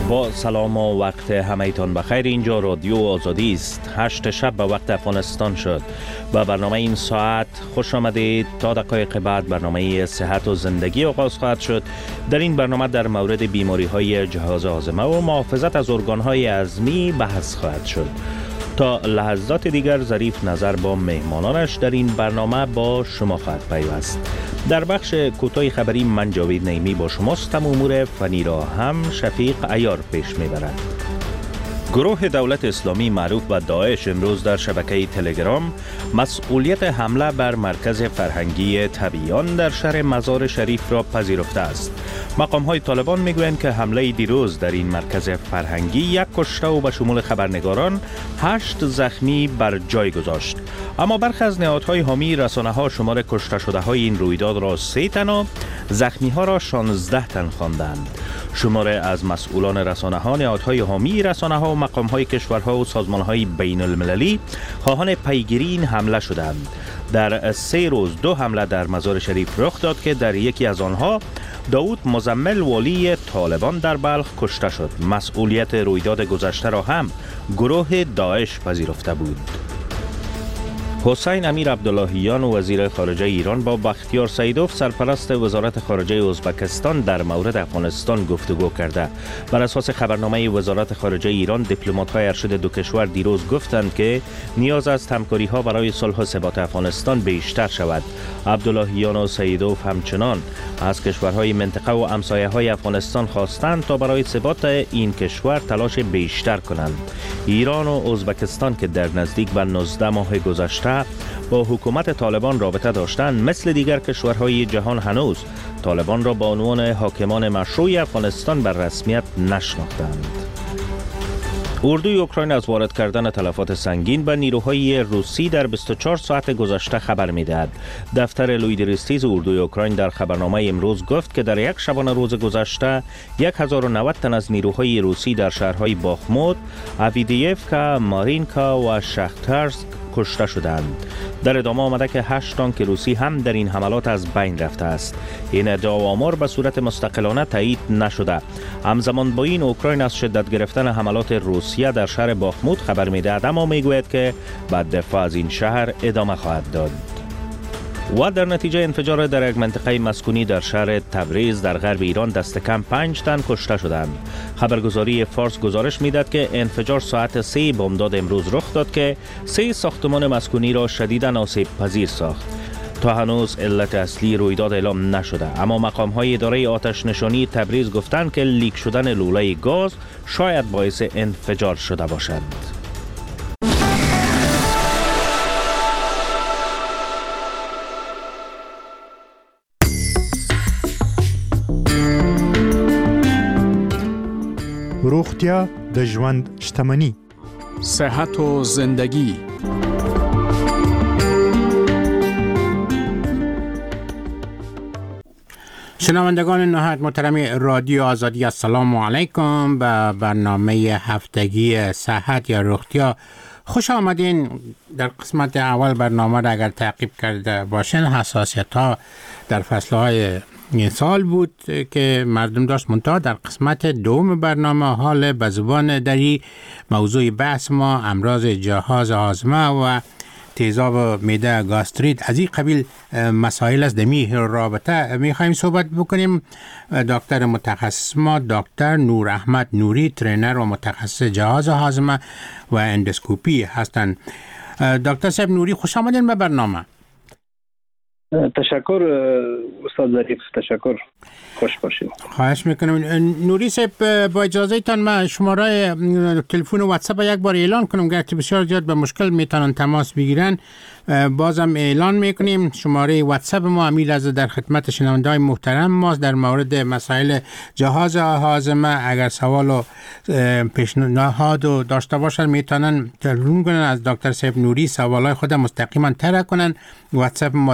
با سلام و وقت همه‌تان بخیر. اینجا رادیو آزادی است. 8 شب به وقت افغانستان شد و برنامه این ساعت خوش آمدید. تا دقایق بعد برنامه صحت و زندگی آغاز خواهد شد. در این برنامه در مورد بیماری های جهاز هاضمه و محافظت از ارگان های هضمی بحث خواهد شد. تا لحظات دیگر ظریف نظر با مهمانانش در این برنامه با شما خواهد پیوست. در بخش کوتاه خبری من جاوید نعیمی با شماستم. امور فنی را هم شفیق عیار پیش میبرد. گروه دولت اسلامی معروف به داعش امروز در شبکه تلگرام مسئولیت حمله بر مرکز فرهنگی تبیان در شهر مزار شریف را پذیرفته است. مقام‌های طالبان میگویند که حمله دیروز در این مرکز فرهنگی 1 کشته و به شمول خبرنگاران 8 زخمی بر جای گذاشت. اما برخی از نهادهای حامی رسانه‌ها شمار کشته شده های این رویداد را 3 تن و زخمی ها را 16 تن خواندند. شمار از مسئولان رسانه‌ها، نهادهای حامی رسانه‌ها و مقام‌های کشورها و سازمان‌های بین‌المللی خواهان پیگیری این حمله شدند. در 3 روز 2 حمله در مزار شریف رخ داد که در یکی از آنها داود مزمل والی طالبان در بلخ کشته شد. مسئولیت رویداد گذشته را هم گروه داعش پذیرفته بود. حسین امیر عبداللهیان وزیر خارجه ایران با بختیار سیدوف سرپرست وزارت خارجه ازبکستان در مورد افغانستان گفتگو کرده. بر اساس خبرنامه وزارت خارجه ایران، دیپلمات‌های ارشد دو کشور دیروز گفتند که نیاز است همکاری‌ها برای صلح و ثبات افغانستان بیشتر شود. عبداللهیان و سیدوف همچنان از کشورهای منطقه و همسایه‌های افغانستان خواستند تا برای ثبات این کشور تلاش بیشتر کنند. ایران و ازبکستان که در نزدیک به 19 ماه گذشته با حکومت طالبان رابطه داشتند، مثل دیگر کشورهای جهان هنوز طالبان را با عنوان حاکمان مشروع افغانستان بر رسمیت نشناختند. اردوی اوکراین از وارد کردن تلفات سنگین به نیروهای روسی در 24 ساعت گذشته خبر می‌دهد. دفتر لویدریستیز اردوی اوکراین در خبرنامه امروز گفت که در یک شبانه روز گذشته 1090 تن از نیروهای روسی در شهرهای باخموت، آویدیفکا، مارینکا و شخترسک کشته شدند. در ادامه آمده که 8 تانک روسی هم در این حملات از بین رفته است. این ادعا و آمار به صورت مستقلانه تایید نشده. همزمان با این اوکراین از شدت گرفتن حملات روسیه در شهر باخموت خبر می‌دهد، اما میگوید که بعد دفاع از این شهر ادامه خواهد داد. و در نتیجه انفجار در یک منطقه مسکونی در شهر تبریز در غرب ایران دست کم 5 تن کشته شدند. خبرگزاری فارس گزارش می‌دهد که انفجار ساعت 3 بامداد امروز رخ داد که 3 ساختمان مسکونی را شدیداً آسیب پذیر ساخت. تا هنوز علت اصلی رویداد اعلام نشده، اما مقام‌های اداره آتش نشانی تبریز گفتند که لیک شدن لوله گاز شاید باعث انفجار شده باشد. روغتیا د ژوند شتمني. صحت و زندگی. شنوندگان نهایت محترم رادیو آزادی، السلام علیکم. به برنامه هفتگی صحت یا روغتیا خوش آمدین. در قسمت اول برنامه را اگر تعقیب کرده باشین، حساسیت ها در فصل های این سال بود که مردم داشت. منتها در قسمت دوم برنامه حال به زبان دری موضوع بحث ما امراض جهاز هاضمه و تیزاب معده، گاستریت، از این قبیل مسائل است. دمی رابطه میخوایم صحبت بکنیم. دکتر متخصص ما دکتر نور احمد نوری، ترینر و متخصص جهاز هاضمه و اندوسکوپی هستند. دکتر صاحب نوری، خوش آمدین به برنامه. تشکر استاد ظریف، تشکر، خوش باشید. خواهش میکنم. نوری صاحب، با اجازهتان من شماره تلفن و واتساپ یک بار اعلان کنم، گرچه بسیار زیاد به مشکل میتونن تماس بگیرن. بازم اعلان میکنیم شماره واتساپ ما امیل از در خدمت شنونده‌های محترم ماست در مورد مسائل جهاز هاضمه. اگر سوال و پیشنهاد و داشته باشن میتونن تلفن کنن از دکتر صاحب نوری، سوالای خود مستقیما طرح کنن. واتساپ ما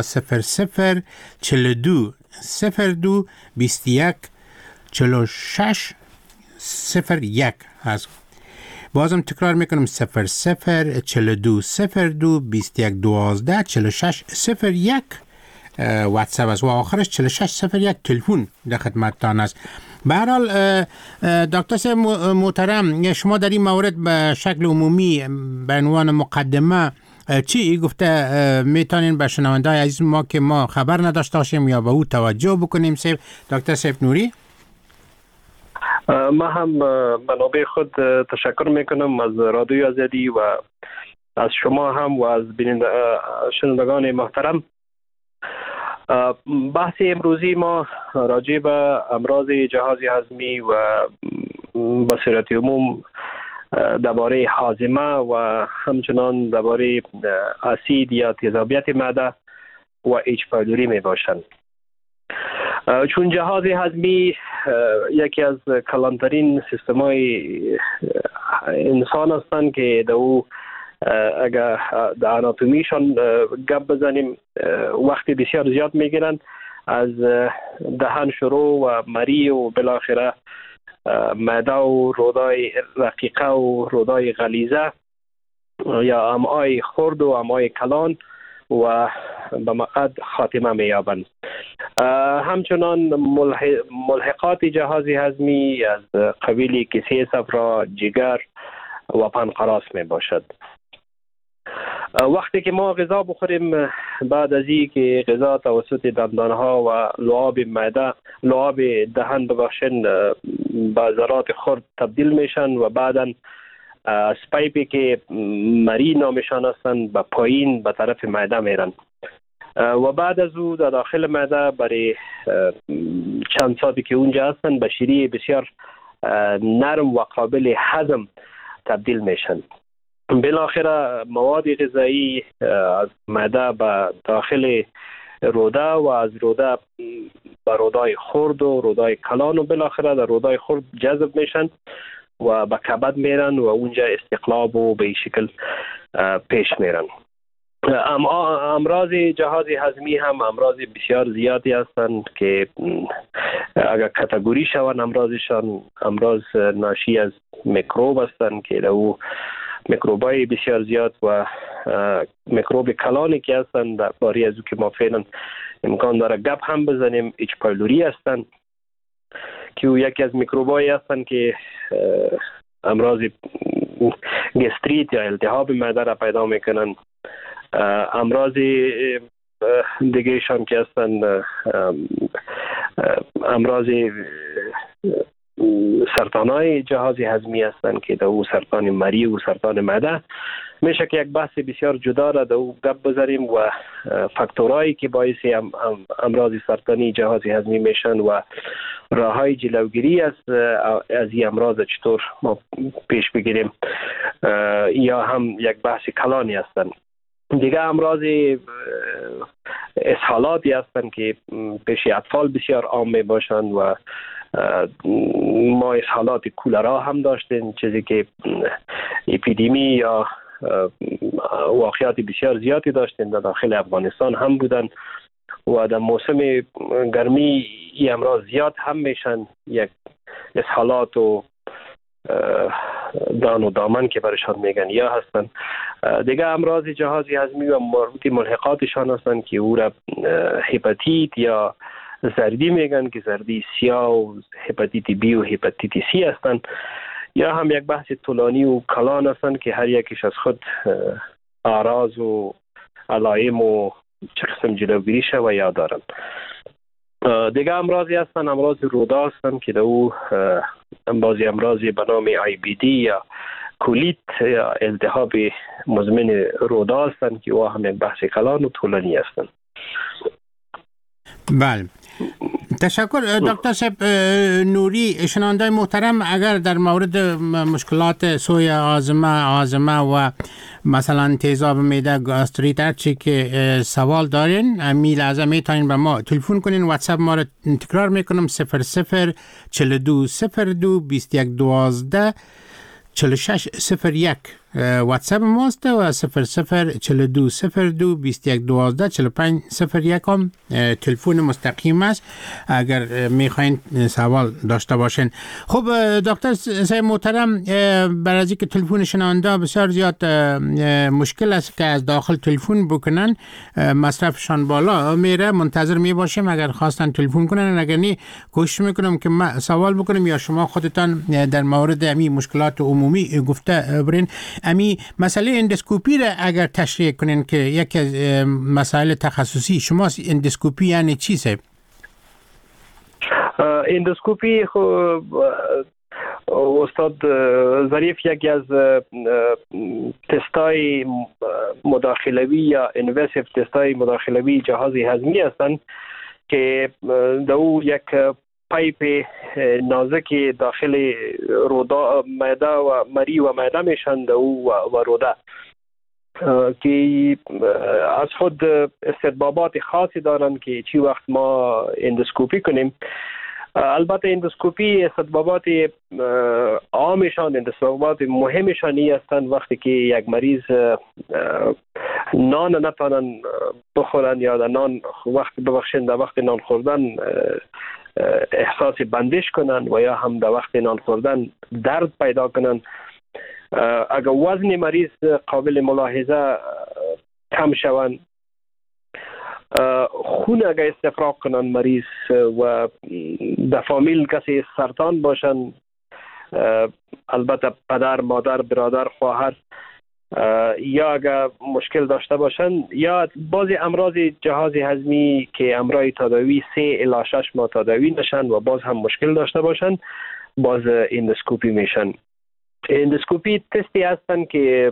0042 02 21 46 01 هست. بازم تکرار میکنم 0042 02 21 12 46 01 واتساپ است و آخرش 4601 تلفن در خدمتتان است. به هر حال دکتر صاحب محترم، شما در این مورد به شکل عمومی به عنوان مقدمه چی گفته میتونین به شنونده‌های عزیز ما که ما خبر نداشته باشیم یا به او توجه بکنیم؟ دکتر صاحب نوری. ما هم به نوبه خود تشکر میکنم از رادیوی آزادی و از شما هم و از شنوندگان محترم. بحث امروزی ما راجع به امراض جهاز هضمی و به صورت عموم درباره هاضمه و همچنان درباره اسید یا تیزابیت معده و اچ پایلوری می باشند. چون جهاز هضمی یکی از کلانترین سیستم‌های انسان هستند که او اگر در آناتومیشان گپ بزنیم وقت بسیار زیاد میگیرند، از دهن شروع و مری و بالاخره معده و رودای رقیقه و رودای غلیظه یا امعای خرد و امعای کلان و به مقعد خاتمه می‌یابند. همچنان ملحقات جهاز هضمی از قبیل کیسه صفرا، جگر و پنقراس می باشد. وقتی که ما غذا بخوریم، بعد از این که غذا توسط دندانها و لعاب معده، لعاب دهن ببخشین، به ذرات خرد تبدیل میشن و بعدا از پایپی که مری نامشان هستند به پایین به طرف معده میرن و بعد از او در داخل معده برای چند ساعتی که اونجا هستند به شیره بسیار نرم و قابل هضم تبدیل میشن. بالاخره مواد غذایی از معده به داخل روده و از روده به رودای خرد و رودای کلان و بالاخره در رودای خرد جذب میشن و به کبد میرن و اونجا استقلاب و به این شکل پیش میرن. امراض جهاز هضمی هم امراض بسیار زیادی هستند که اگر کاتگوری شوند امراضشان امراض ناشی از میکروب هستند که او میکروبای بسیار زیاد و میکروب کلانی که هستند در باری از او که ما فعلا امکان داره گپ هم بزنیم اچ پایلوری هستند که او یکی از میکروبایی هستند که امراض گستریت یا التهاب معده را پیدا میکنن. امراض دیگه شان که هستند امراض سرطانای جهاز هضمی هستند که در او سرطان مری و سرطان معده میشه که یک بحث بسیار جدا را در او گپ بذاریم و فاکتورایی که باعث امراض سرطانی جهاز هضمی میشن و راههای جلوگیری از این امراض چطور ما پیش بگیریم یا هم یک بحث کلانی هستند. دیگه امراض اسهالاتی هستند که پیش اطفال بسیار عام می باشند و ما اسهالات کولرا هم داشتیم، چیزی که اپیدمی یا واقعیات بسیار زیادی داشتیم در داخل افغانستان هم بودن و در موسم گرمی این امراض زیاد هم میشن، یک اسهالات و دان و دامن که برشان میگن یا هستن. دیگه امراض جهاز هضمی و مربوط ملحقاتشان هستن که او را هپاتیت یا زردی میگن که زردی سیاه و هپاتیت بی و هپاتیت سی هستن یا هم یک بحث طولانی و کلان هستن که هر یکیش از خود اعراض و علائم و چه قسم جلوگیری شوه یا دارن. دیگه امراضی هستن امراض روده هستن که او بعضی امراضی به نام IBD یا کولیت یا التهاب مزمن روده هستن که او هم یک بحث کلان و طولانی هستن. بله، تشکر دکتر صاحب نوری. شنونده محترم، اگر در مورد مشکلات سوی هاضمه و مثلا تیزاب معده، گاستریت، هر چی که سوال دارین امی لحظه میتونین به ما تلفن کنین. واتساپ ما رو تکرار میکنم 00 42 02 21 12 46 01 واتساپ ماست و 00420221124501 هم تلفن مستقیم است اگر میخواین سوال داشته باشین. خب دکتر صاحب محترم، برای از اینکه تلفن شنونده بسیار زیاد مشکل است که از داخل تلفن بکنن، مصرفشان بالا میره، منتظر می باشیم اگر خواستن تلفن کنن، اگر نه کوشش میکنم که سوال بکنم یا شما خودتان در مورد امی مشکلات عمومی گفته برین. امی مسئله اندوسکوپی را اگر تشریح کنین که یکی از مسائل تخصصی شماست، اندوسکوپی یعنی چی صاحب؟ اندوسکوپی استاد ظریف یکی از تستای مداخلوی یا اینویسیو تستای مداخلوی جهاز هضمی هستند که دو یک پایپ نازکی داخل روده معده و مری و معده میشن و روده که از خود استطبابات خاصی دارن که چی وقت ما اندوسکوپی کنیم. البته اندوسکوپی استطبابات عامشان، استطبابات مهمشان هستند وقتی که یک مریض نان نتوانن بخورن یا در نان در وقت نان خوردن احساس بندش کنن و یا هم در وقت نان خوردن درد پیدا کنن. اگر وزن مریض قابل ملاحظه کم شوند، خون اگر استفراغ کنن مریض و در فامیل کسی سرطان باشن، البته پدر، مادر، برادر، خواهر، یا اگر مشکل داشته باشن یا بعضی امراض جهاز هضمی که امراض تداوی 3 الی 6 ماه تداوی نشن و باز هم مشکل داشته باشن، باز اندوسکوپی میشن. اندوسکوپی تستی هستن که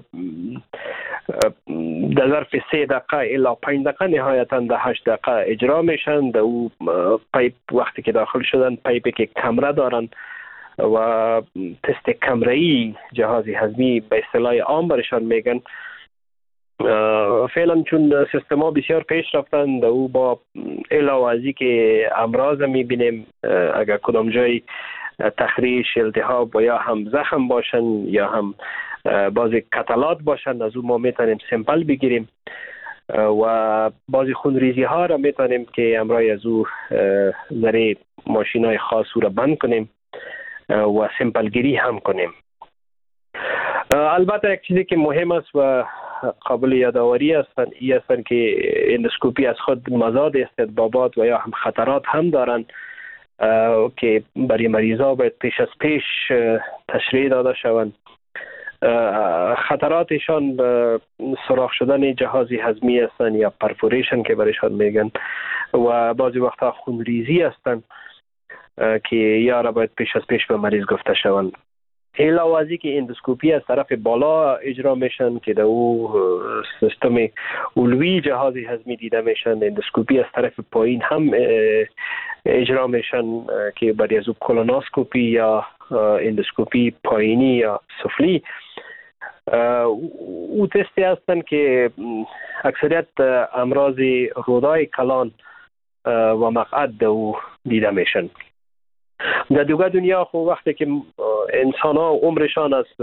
در ظرف 3 دقیقه الی 5 دقیقه نهایتا در 8 دقیقه اجرا میشن. در او پایپ وقتی که داخل شدن، پایپی که کمره دارن و تست کمره‌ای جهاز هضمی به اصطلاح عام برشان میگن. فعلا چون سیستما بسیار پیش رفتن، در او با علاوه از که امراض میبینیم، اگر کدام جای تخریش، التهاب و یا هم زخم باشن یا هم بعضی کتلات باشن، از او ما میتونیم سمپل بگیریم و بعضی خونریزی ها را میتونیم که امرای از او ذره ماشین های خاص او را بند کنیم و سمپل گیری هم کنیم. البته یک چیزی که مهم است و قابل یادآوری است این است که اندوسکوپی از خود مزاد استطبابات و یا هم خطرات هم دارن که برای مریضا باید پیش از پیش تشریح داده شوند. خطراتشان سوراخ شدن جهاز هضمی هستند یا پرفوریشن که برایشان میگن و بعضی وقتا خونریزی هستند که یا را باید پیش از پیش به مریض گفته شوند. علاوه از که اندوسکوپی از طرف بالا اجرا میشن که در او سیستم علوی جهاز هضمی دیده میشن، اندوسکوپی از طرف پایین هم اجرا میشن که برای از او کولونوسکوپی یا اندوسکوپی پایینی یا سفلی. او تستی هستن که اکثریت امراض رودای کلان و مقعد در او دیده میشن. در دیگر دنیا خب وقتی که انسان ها عمرشان از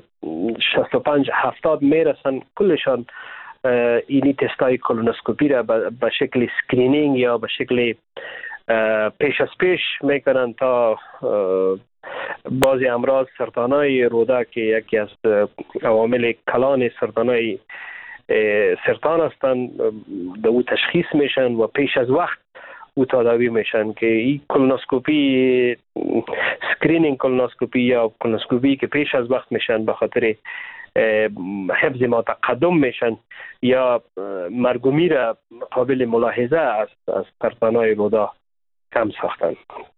65-70 میرسن، کلشان اینی تستای کولونوسکوپی را به شکل سکرینینگ یا به شکل پیش از پیش میکنن تا بعضی امراض سرطانای روده که یکی از عوامل کلان سرطانای سرطان هستند در او تشخیص میشن و پیش از وقت او تداوی میشن که این کولونوسکوپی، سکرینینگ کولونوسکوپی یا کولونوسکوپی که پیش از وقت میشن به خاطر حفظ ما تقدم میشن یا مرگ و میر قابل ملاحظه از سرطانای روده کم ساختن.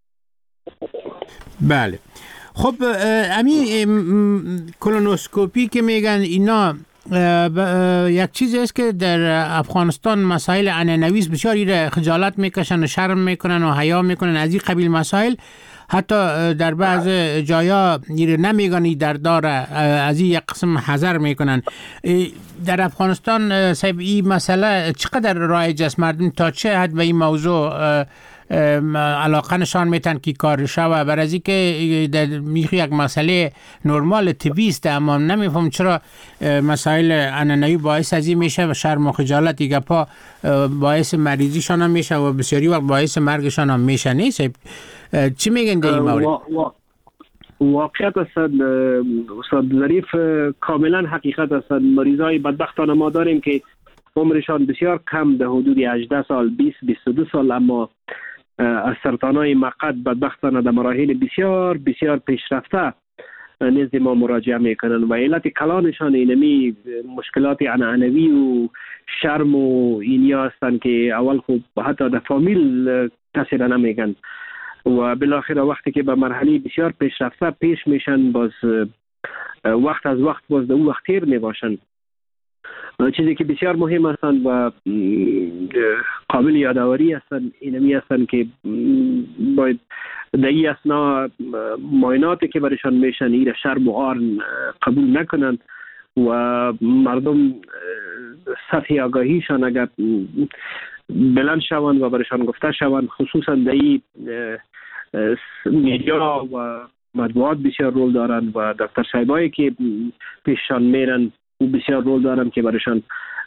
بله. خب امی کولونوسکوپی که میگن اینا یک چیزی است که در افغانستان مسائل عنعنوی بسیاری خجالت میکشن و شرم میکنن و حیا میکنن از این قبیل مسائل. حتی در بعض جایا نمیگن در داره، از این یک قسم حذر میکنن. در افغانستان صاحب این مسئله چقدر رایج است؟ مردم تا چه حد به این موضوع علاقه نشان میتن که کار شوه برای از اینکه میخوی یک مسئله نرمال طبیعی است، اما نمیفهم چرا مسائل عنعنوی باعث از این میشه و شرم و خجالت دیگه پا باعث مریضیشان هم میشه و بسیاری وقت باعث مرگشان هم میشه. نیست چی میگن در این مورد؟ واقعیت است استاد ظریف، کاملا حقیقت است. مریضای بدبختانه ما داریم که عمرشان بسیار کم، در حدود 18 سال 20-22 سال، اما از سرطانای مقعد بدبختانه در مراحل بسیار بسیار پیشرفته نزد ما مراجعه میکنن و علت کلانشان اینمی مشکلات عنعنوی و شرم و اینیا هستند که اول خوب حتی در فامیل کسی را نمیگن و بالاخره وقتی که به مرحله بسیار پیشرفته پیش میشن باز وقت از وقت باز در اون وقت تیر میباشن. چیزی که بسیار مهم هستند و قابل یادآوری هستند اینمی هستند که باید در این اثنا معایناتی که برشان میشن این شرم و عار قبول نکنند و مردم سطح آگاهیشان اگر بلند شوند و برشان گفته شوند، خصوصا در این میدیا و مطبوعات بسیار رول دارند و دکتر صاحبایی که پیششان میرن و بسیار رول دارند که برشان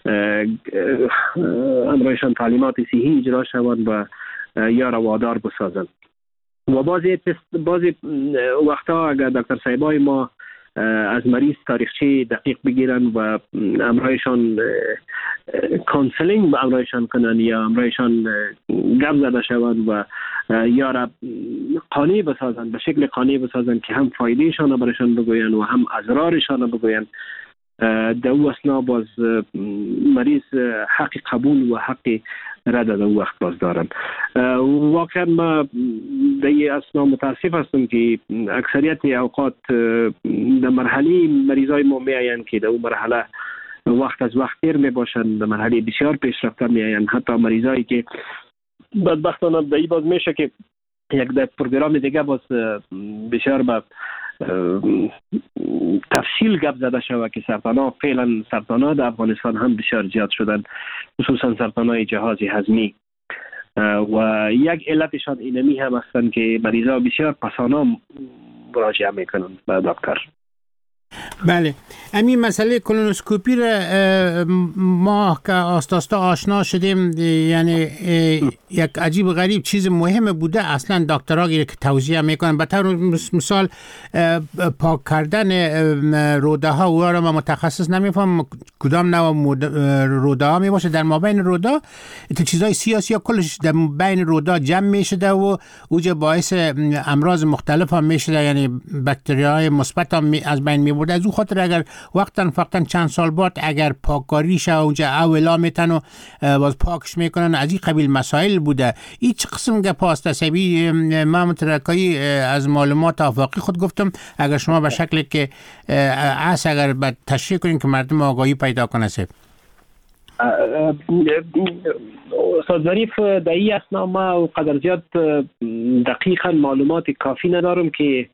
امرایشان تعلیمات صحیح اجرا شوند و یا روادار بسازند. و بعضی وقتا اگر دکتر صاحبای ما از مریض تاریخچه دقیق بگیرن و امرایشان کانسلینگ با امرایشان کنن یا امرایشان گپ زده شوند و یا را قانع بسازن، به شکل قانع بسازن که هم فایدهشان برشان بگوین و هم اضرارشان بگوین، در او اثنا باز مریض حق قبول و حق رد در او وقت باز دارن. واقعا ما در این اثنا متاسف هستم که اکثریت اوقات در مرحله مریضای ما می آیند که در اون مرحله وقت از وقت تیر می باشند، در مرحله بسیار پیشرفته می آیند. حتی مریضایی که بدبختانه در این باز میشه که یک در پروگرام دیگه باز بسیار با تفصیل گپ زده شود که سرطان‌ها فعلا سرطان‌ها در افغانستان هم بسیار زیاد شدن، خصوصا سرطان‌های جهاز هضمی و یک علتشان اینمی هم هستند که مریضا بسیار پسانا مراجعه میکنن به دکتر. بله، همین مسئله کولونوسکوپی را ما که آستا آشنا شدیم، یعنی یک عجیب غریب چیز مهم بوده. اصلا دکترها که توضیح میکنن، به طور مثال پاک کردن روده ها، او را ما متخصص نمیفهم کدام نوع روده ها می باشه. در مابین روده تو چیزای سیاسی ها کلش در بین روده جمع میشده و اوجه باعث امراض مختلف هم میشده، یعنی باکتریای مثبت هم از بین می برده. از او خاطر اگر وقتا چند سال بعد اگر پاککاری شه اونجا اولا میتن و باز پاکش میکنن، از این قبیل مسائل بوده. این چه قسم گپاست؟ سبی من مترکایی از معلومات آفاقی خود گفتم، اگر شما به شکل که اگر تشریح کنین که مردم آگاهی پیدا کنه. استاد ظریف، در این اثنا ما قدر زیاد دقیقا معلومات کافی ندارم که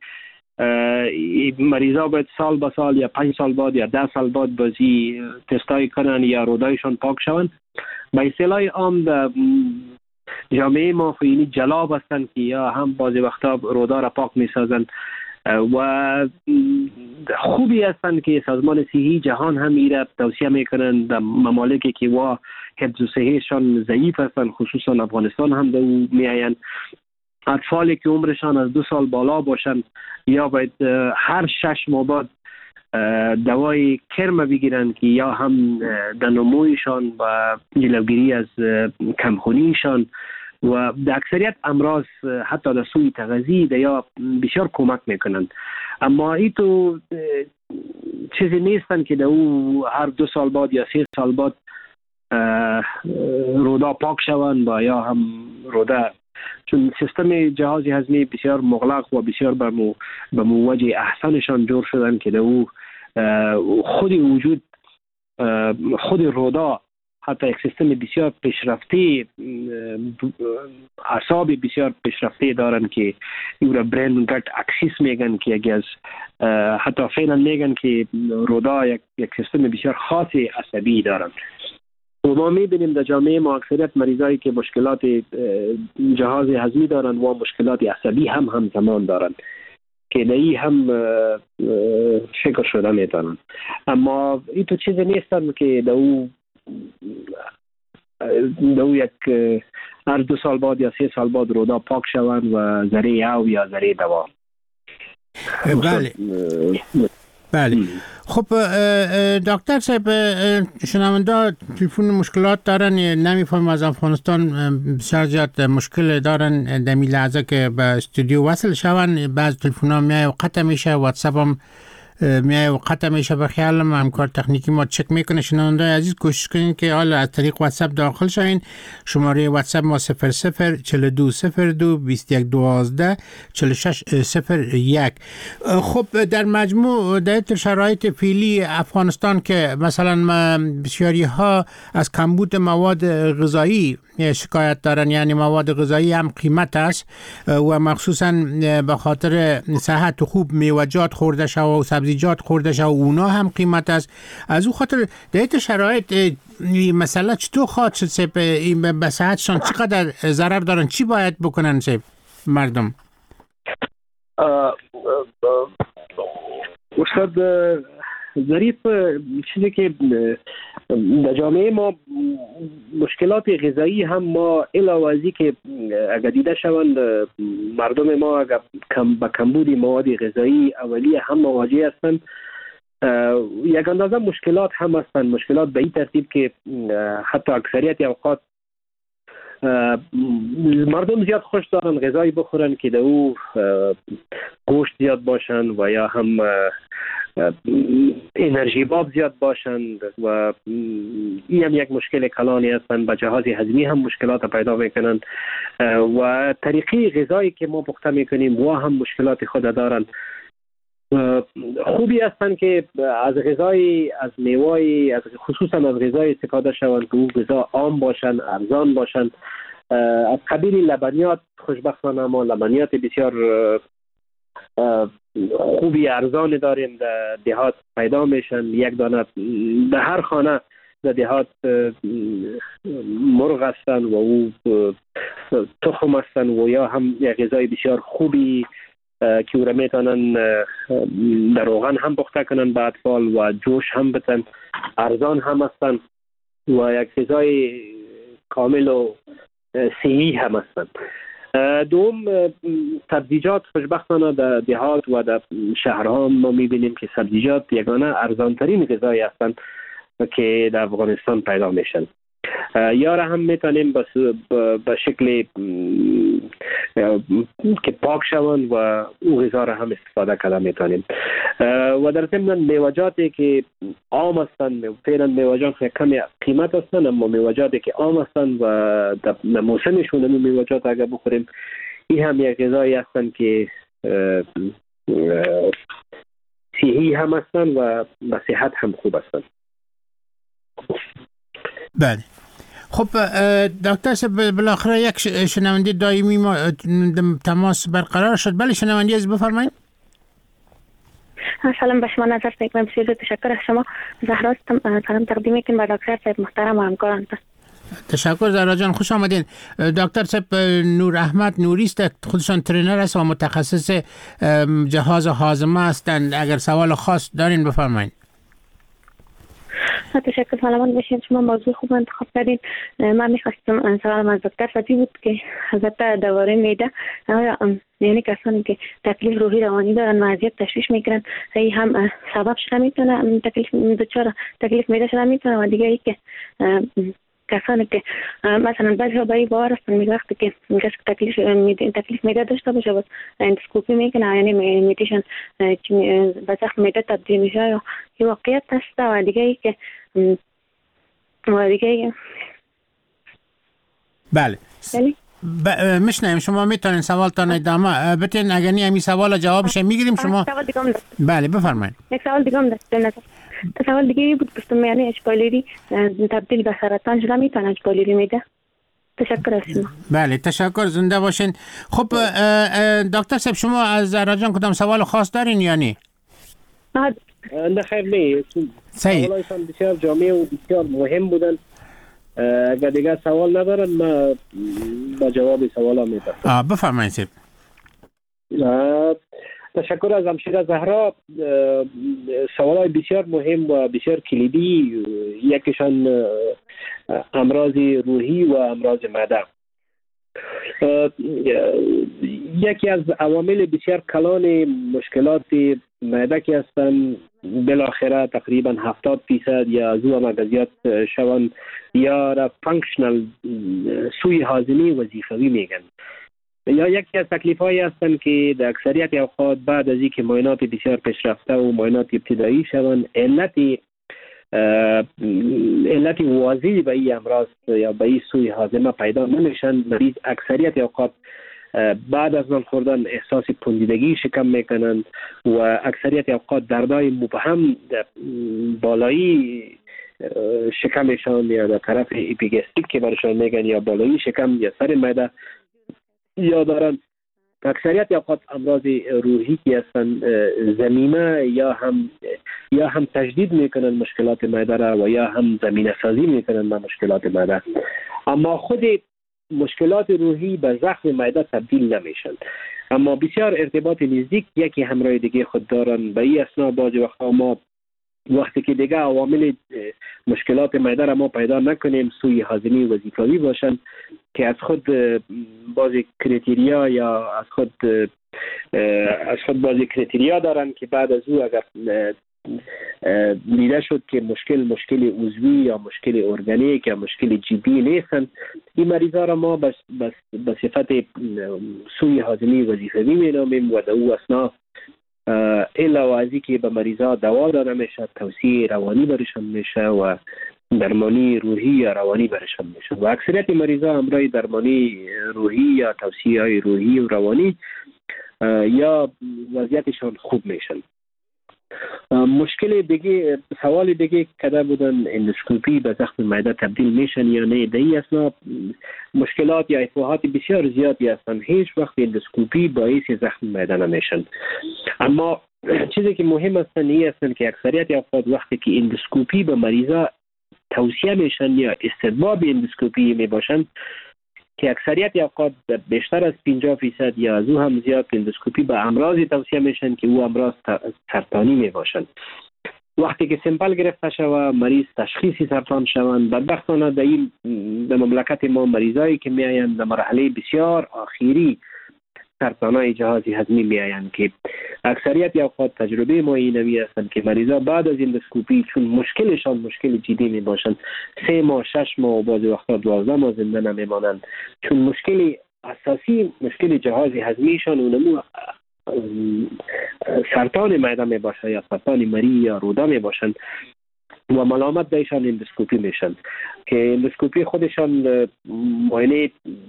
مریضا باید سال به سال یا 5 سال بعد یا 10 سال بعد بازی تستای کنن یا رودایشان پاک شوند. به اصطلاح عام در جامعه ما خیلی جلاب هستند که یا هم بعضی وقتا رودا را پاک می سازند و خوبی هستند که سازمان صحی جهان هم ایره توصیه میکنند در ممالکی که وا حفظ صحیشان ضعیف هستند، خصوصا افغانستان هم در او می آیند. اطفالی که عمرشان از 2 سال بالا باشند یا باید هر 6 ماه بعد دوای کرم بگیرند که یا هم در نمویشان و جلوگیری از کمخونیشان و در اکثریت امراض حتی در سوی تغذیه یا بسیار کمک میکنند. اما این تو چیزی نیستن که در او هر 2 سال بعد یا 3 سال بعد رودا پاک شوند و یا هم رودا، چون سیستم جهاز هضمی بسیار مغلق و بسیار به وجه احسنشان جور شدن که در او خود وجود خود رودا حتی یک سیستم بسیار پیشرفته، اعصاب بسیار پیشرفته دارن که او را برین گت اکسیس میگن که یکی از حتی فعلا میگن که رودا یک سیستم بسیار خاص عصبی دارن و ما می‌بینیم در جامعه ما اکثریت مریضایی که مشکلات جهاز هضمی دارن و مشکلات عصبی هم همزمان دارن که دایی هم فکر شده میتونن، اما این تو چیزی نیستن که دو یک هر 2 سال بعد یا 3 سال بعد رودا پاک شوند و ذره او یا ذره دوا. بله. خب دکتر صاحب، شنونده تلفن مشکلات دارن، نمیفهم از افغانستان بسیار زیاد مشکل دارن در این لحظه که به استودیو وصل شون. بعض تلفن ها میای و قطع میشه، واتساپ هم میای و قطع میشه. به خیالم همکار تکنیکی ما چک میکنه. شنونده عزیز کوشش کنین که حالا از طریق واتساپ داخل شوین. شماره واتساپ ما 004202124601. خب در مجموع در شرایط فعلی افغانستان که مثلا بسیاری ها از کمبود مواد غذایی شکایت دارن، یعنی مواد غذایی هم قیمت است و مخصوصا به خاطر صحت خوب میوه‌جات خورده شو و سبزیجات خورده شو، اونا هم قیمت است. از او خاطر در این شرایط مسئله چطور خواهد شد؟ به صحتشان چقدر ضرر دارن؟ چی باید بکنن مردم؟ استاد ظریف، چیزی که در جامعه ما مشکلات غذایی هم ما علاوه از این که اگر دیده شوند مردم ما اگر با کمبود مواد غذایی اولیه هم مواجه هستند، یک اندازه مشکلات هم هستند. مشکلات به این ترتیب که حتی اکثریت اوقات مردم زیاد خوش دارن غذایی بخورن که در او گوشت زیاد باشن و یا هم انرژی باب زیاد باشند و این هم یک مشکل کلانی هستند. با جهاز هضمی هم مشکلات پیدا میکنند و طریقی غذایی که ما پخته میکنیم و هم مشکلات خود دارند. خوبی هستند که از غذای از میوه خصوصا از غذای استفاده شوند که او غذا عام باشند، ارزان باشند. از قبیل لبنیات خوشبختانه ما لبنیات بسیار خوبی ارزان داریم در دهات پیدا میشن. یک دانه در هر خانه در دهات مرغ هستن و او تخم هستن و یا هم یک غذای بسیار خوبی که او را میتونن در روغن هم پخته کنن به اطفال و جوش هم بتن، ارزان هم هستن و یک غذای کامل و صحی هم هستن. دوم سبزیجات خوشبختانه در دهات و در شهرها ما میبینیم که سبزیجات یگانه ارزانترین غذایی هستند که در افغانستان پیدا میشن. یا را هم میتونیم به شکل که پاک شوند و او غذا را هم استفاده کرده میتونیم. و در ضمن میوه‌جاتی که عام هستند، فعلا میوه‌جات کمی قیمت هستند اما میوه‌جاتی که عام هستند و در موسمشون این میوه‌جات اگر بخوریم این هم یک غذایی هستند که صحی هم هستند و به صحت هم خوب هستند. بله. خب دکتر صاحب، بالاخره یک شنونده دائمی ما تماس برقرار شد. بله شنونده از بفرمایید. سلام به شما نظر صاحب، من بسیار تشکر از شما. زهرا سلام تقدیم میکنم به دکتر صاحب محترم و همکاران. تشکر زهرا جان، خوش آمدین. دکتر صاحب نور احمد نوری است، خودشان ترینر است و متخصص جهاز هاضمه هستند. اگر سوال خاص دارین بفرمایید. تشکر، سلامت باشین. شما موضوع خوب انتخاب کردین. من میخواستم سوالم از دکتر فتی بود که البته دواره میده، یعنی کسانی که تکلیف روحی روانی دارن و اذیت تشویش میکنن این هم سبب شده میتونه تکلیف میده شده میتونه. و دیگه ای که کسانی که مثلا بعضی ها برای باور هستن میگه وقتی که تکلیف میده داشته باشه بس اندوسکوپی میکنه، یعنی میتیشن به زخم میده تبدیل میشه یا یه واقعیت هست. و دیگه ای که بله میشنیم. شما میتونین سوالتان ادامه بتین، اگر نی همین سوال جوابش میگیریم شما. سوال دیگه هم داشت. بله بفرمایید. یک سوال دیگه هم داشت. سوال دیگه بود گفتم یعنی اچ-پایلوری تبدیل به سرطان شده میتونه اچ-پایلوری میده؟ تشکر از شما. بله تشکر، زنده باشین. خب دکتر صاحب شما از زهرا جان کدام سوال خاص دارین یا نی؟ نه خیر، نه. سوالایتان بسیار جامع و بسیار مهم بودن اگر دیگه سوال ندارن ما با جواب سوالا میپردازم. بفرمایید سید. تشکر از همشیره زهرا. سوالای بسیار مهم و بسیار کلیدی، یکیشان امراض روحی و امراض معده. یکی از عوامل بسیار کلان مشکلات معده که هستند بالاخره تقریبا 70% یا از او هم اگر زیاد شوند یا را فانکشنال سوی هاضمه وظیفوی میگن، یا یکی از تکلیف‌هایی هستند که در اکثریت اوقات بعد از اینکه معاینات بسیار پیشرفته و معاینات ابتدایی شوند علت واضحی به این امراض یا به این سوی هاضمه پیدا نمیشن. مریض اکثریت اوقات بعد از نان خوردن احساس پوسیدگی شکم میکنند و اکثریت اوقات دردای مبهم بالایی شکمشان یا در طرف اپیگاستریک که برشان میگن یا بالایی شکم یا سر معده یا دارن. اکثریت اوقات امراض روحی که هستن زمینه یا هم تجدید میکنن مشکلات معده را و یا هم زمینه سازی میکنن با مشکلات معده، اما خود مشکلات روحی به زخم معده تبدیل نمیشن، اما بسیار ارتباط نزدیک یکی همراه دیگه خود دارن. به این اسنا بعضی وقتا ما وقتی که دیگه عوامل مشکلات معده را ما پیدا نکنیم سوی هاضمه وظیفوی باشن که از خود بعضی کریتریا یا از خود بعضی کریتریا دارن که بعد از او اگر دیده شد که مشکل عضوی یا مشکل ارگانیک یا مشکل جدی نیستن، این مریضا را ما به صفت سوی هاضمه وظیفوی مینامیم و در او اسنا الا و ازی که به مریضا دوا داده میشه، توصیه روانی برشان میشه و درمانی روحی یا روانی برشان میشه و اکثریت مریضا همراه درمانی روحی یا توصیه های روحی و روانی یا وضعیتشان خوب میشن. مشکل دیگه، سوال دیگه کده بودن اندوسکوپی به زخم معده تبدیل میشن یا نه. در این اثنا مشکلات یا افواهات بسیار زیادی هستن، هیچ وقت اندوسکوپی باعث زخم معده نمیشن، اما چیزی که مهم هستن این هستن که اکثریت اوقات وقتی که اندوسکوپی به مریضا توصیه میشن یا استحباب اندوسکوپی میباشن که اکثریت اوقات بیشتر از 50% یا از او هم زیاد اندوسکوپی به امراض توصیه میشن که او امراض سرطانی میباشن. وقتی که سمپل گرفته شود مریض تشخیصی سرطان شوند، بدبختانه در مملکت ما مریضایی که میآیند در مرحله بسیار آخری سرطانای جهاز هضمی میآیند که اکثریت اوقات تجربه ما اینمی هستند که مریضا بعد از اندوسکوپی چون مشکلشان مشکل جدی می باشند 3 ماه 6 ماه و بعضی وقتا 12 ماه زنده نمیمانند، چون مشکل اساسی مشکل جهاز هضمیشان اونمو سرطان معده می باشه یا سرطان مری یا روده می باشند و ملامت بهشان اندوسکوپی میشن که اندوسکوپی خودشان معاینه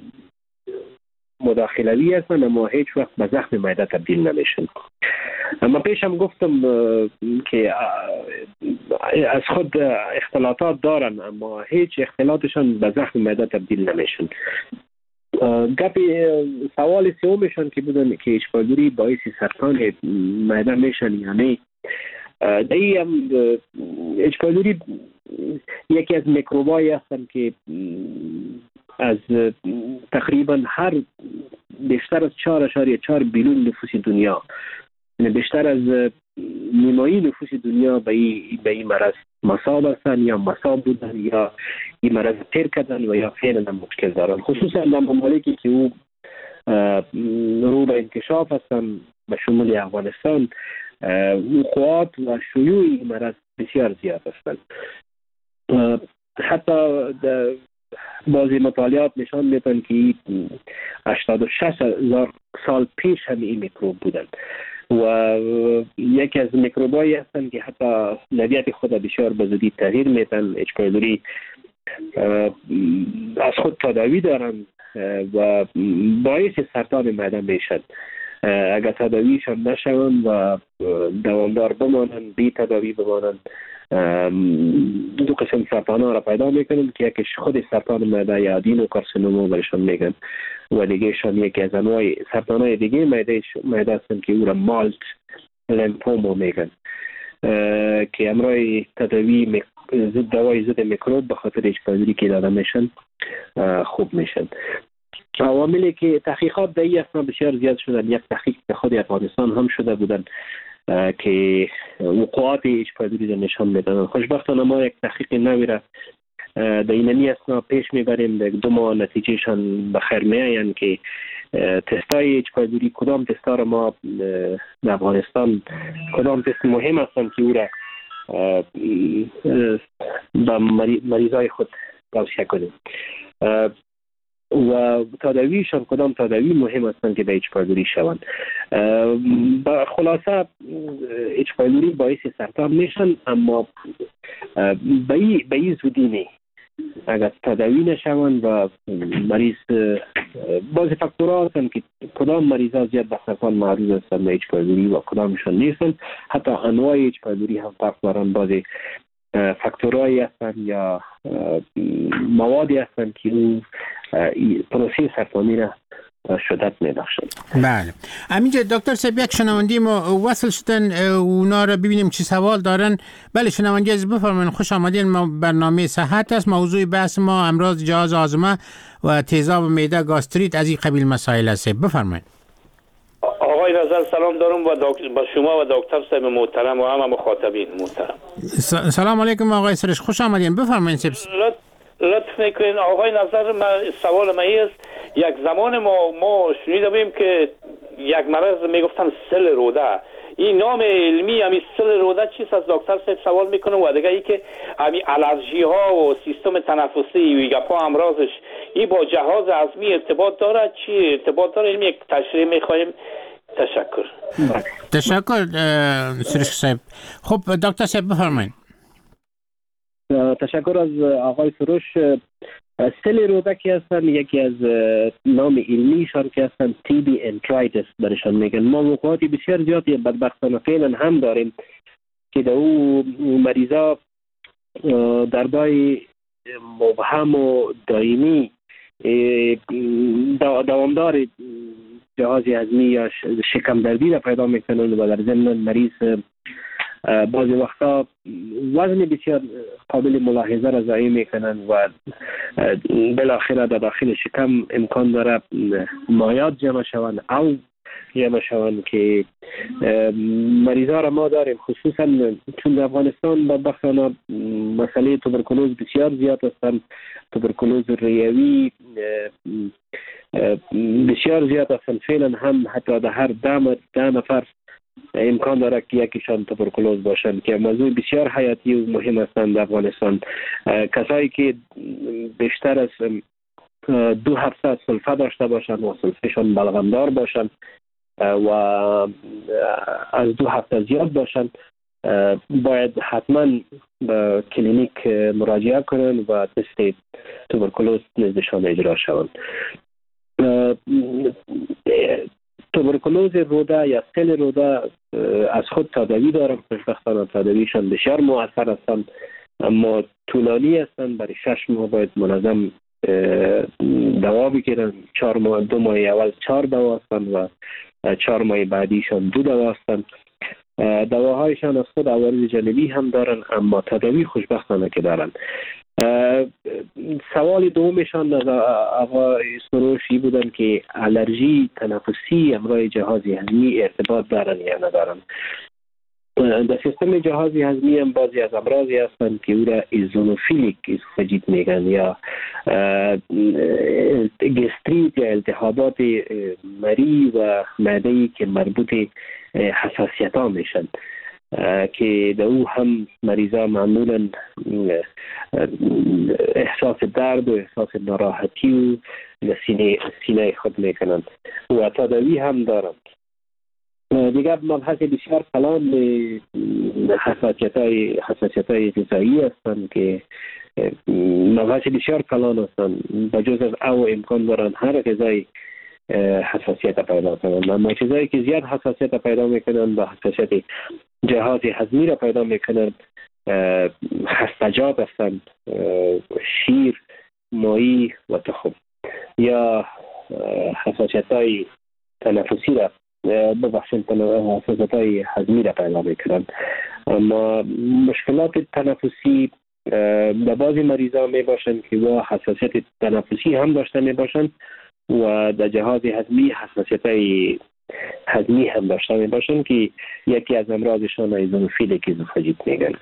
مداخلوی هستن اما هیچ وقت به زخم معده تبدیل نمیشن. اما پیشم گفتم که از خود اختلاطات دارن اما هیچ اختلاطشان به زخم معده تبدیل نمیشن. سوال سومشان که بودن که اشپاگوری باعث سرطان معده میشن یا نه. دایی هم اشپاگوری یکی از میکروبایی هستن که از تقریبا هر بیشتر از 4.4 بیلیون نفوس دنیا، بیشتر از نیمایی نفوس دنیا به این مرض مصاب هستن یا مصاب بودن یا این مرض تیر کردن و یا فعلا مشکل دارن، خصوصا در ممالکی که او رو به انکشاف هستن به شمول افغانستان وقوعات و شیوع این مرض بسیار زیاد هستن. حتی بعضی مطالعات نشان میدن که 86,000 سال پیش هم این میکروب بودن و یکی از میکروبایی هستن که حتی نوعیت خود بسیار به زودی تغییر میدن. اچ پایلوری از خود تداوی دارن و باعث سرطان معده میشن اگر تداویشان نشون و دوامدار بمانن، بی تداوی بمانن. دو قسم سرطان ها را پیدا میکنن که یکیش خود سرطان معده یا آدینوکارسینوما برشان میگن و دیگهشان یکی از انواع سرطان های دیگه معده هستن که او را مالت لیمفوما میگن که امرای تداوی دوای ضد میکروب به خاطر اچ پایلوری که داده میشن خوب میشن. عواملی که تحقیقات در این اثنا بسیار زیاد شدن. یک تحقیق در خود افغانستان هم شده بودن که وقوعات اچ پایلوری نشان میدادن. خوشبختانه ما یک تحقیق نوی را در این اثنا پیش میبریم. در 2 ماه نتیجهشان بخیر میآیند که تستای اچ پایلوری کدام تستا را ما در افغانستان کدام تست مهم هستند که او را به مریضای خود توصیه کنیم و تداویشان کدام تداوی مهم هستند که به اچ پایلوری شوند. با خلاصه اچ پایلوری باعث سرطان میشن، اما به این زودی نه. اگر تداوی نشوند و مریض بعض فاکتورها هستند که کدام مریضا زیاد به سرطان معرض هستند به اچ پایلوری و کدامشان نیستند. حتی انواع اچ پایلوری هم فرق دارند. بعضی فاکتورهایی هستند یا موادی هستند که اون پروسه سرطانی را شدت می‌بخشند. بله. همینجا دکتر صاحب یک شنونده ما وصل شدن، اونا را ببینیم چی سوال دارن. بله شنونده از بفرمایید. خوش آمدین. ما برنامه صحت است. موضوع بحث ما امراض جهاز هاضمه و تیزاب معده گاستریت از این قبیل مسائل است. بفرمایید. آقای نظر سلام دارم با شما و دکتر صاحب محترم و همه مخاطبین محترم. سلام علیکم آقای سرش، خوش آمدین. بفرمایید. لطف میکنین آقای نظر. سوال من است، یک زمان ما شنیده بودیم که یک مرض میگفتن سل روده. این نام علمی همین سل روده چیست؟ از دکتر صاحب سوال میکنم. و دیگه ای که همین الرژی ها و سیستم تنفسی و گپا امراضش این با جهاز هضمی ارتباط داره؟ چی ارتباط داره؟ علمی یک تشریح میخوایم. تشکر. تشکر سرش صاحب. خب دکتر صاحب بفرمایید. تشکر از آقای سروش. سل رودکی هستن، یکی از نام علمیشان که هستن تی بی انترایتس برشان میگن. ما وقوعاتی بسیار زیادی بدبختانه فعلا هم داریم که در او مریضا دردای مبهم و دائمی دوامدار جهاز هضمی یا شکم دردی را پیدا میکنن و در ضمن مریض بعضی وقتا وزن بسیار قابل ملاحظه را ضایع میکنن و بالاخره در داخل شکم امکان داره مایات جمع شوند او جمع شوند که مریضا را ما داریم. خصوصا چون در افغانستان بدبختانه مسئله توبرکلوز بسیار زیاد هستند. توبرکلوز ریوی بسیار زیاد هستند. فعلا هم حتی در هر 10 نفر امکان داره که یکیشان توبرکلوز باشند که موضوع بسیار حیاتی و مهم هستند در افغانستان. کسایی که بیشتر از 2 هفته سلفه داشته باشند و سلفهشان بلغمدار باشند و از 2 هفته زیاد باشند باید حتما به کلینیک مراجعه کنند و تست توبرکلوز نزدشان اجرا شوند. توبرکلوز روده یا سل روده از خود تداوی دارم. خوشبختانه تداویشان بسیار مؤثر هستند، اما طولانی هستند. برای 6 ماه باید منظم دوا بگیرن. 4 ماه 2 ماه اول 4 دوا هستند و 4 ماه بعدیشان 2 دوا هستند. دواهایشان از خود عوارض جانبی هم دارن، اما تداوی خوشبختانه که دارن. سوال دومشان از آقای سروشی بودن که الرژی تنفسی همراه جهاز هضمی ارتباط دارن یا ندارن. در سیستم جهاز هضمی هم بعضی از امراضی هستند که او را ایزونوفیلیک اسوفاژیت میگن یا گستریت یا التهابات مری و معده‌ای که مربوط حساسیت ها میشن که در او هم مریضا معمولا احساس درد و احساس ناراحتی و سینه خود میکنند و تداوی هم دارند. دیگر مبحث بسیار کلان حساسیت های غذایی هستند که مبحث بسیار کلان هستند. بجز از او امکان دارند هر غذای حساسیت پیدا کنند، اما چیزایی که زیاد حساسیت پیدا میکنند و حساسیت جهاز هضمی را پیدا میکنند خستجات هستند، شیر، ماهی و تخم، یا حساسیت های تنفسی را حساسیت های هضمی را پیدا میکنند. اما مشکلات تنفسی به بعضی مریضا می باشند که با حساسیت تنفسی هم داشته می باشند و در جهاز هضمی حساسیت هضمی هم داشته می باشند که یکی از امراضشان ایزونوفیلیک ایزوفاژیت میگن.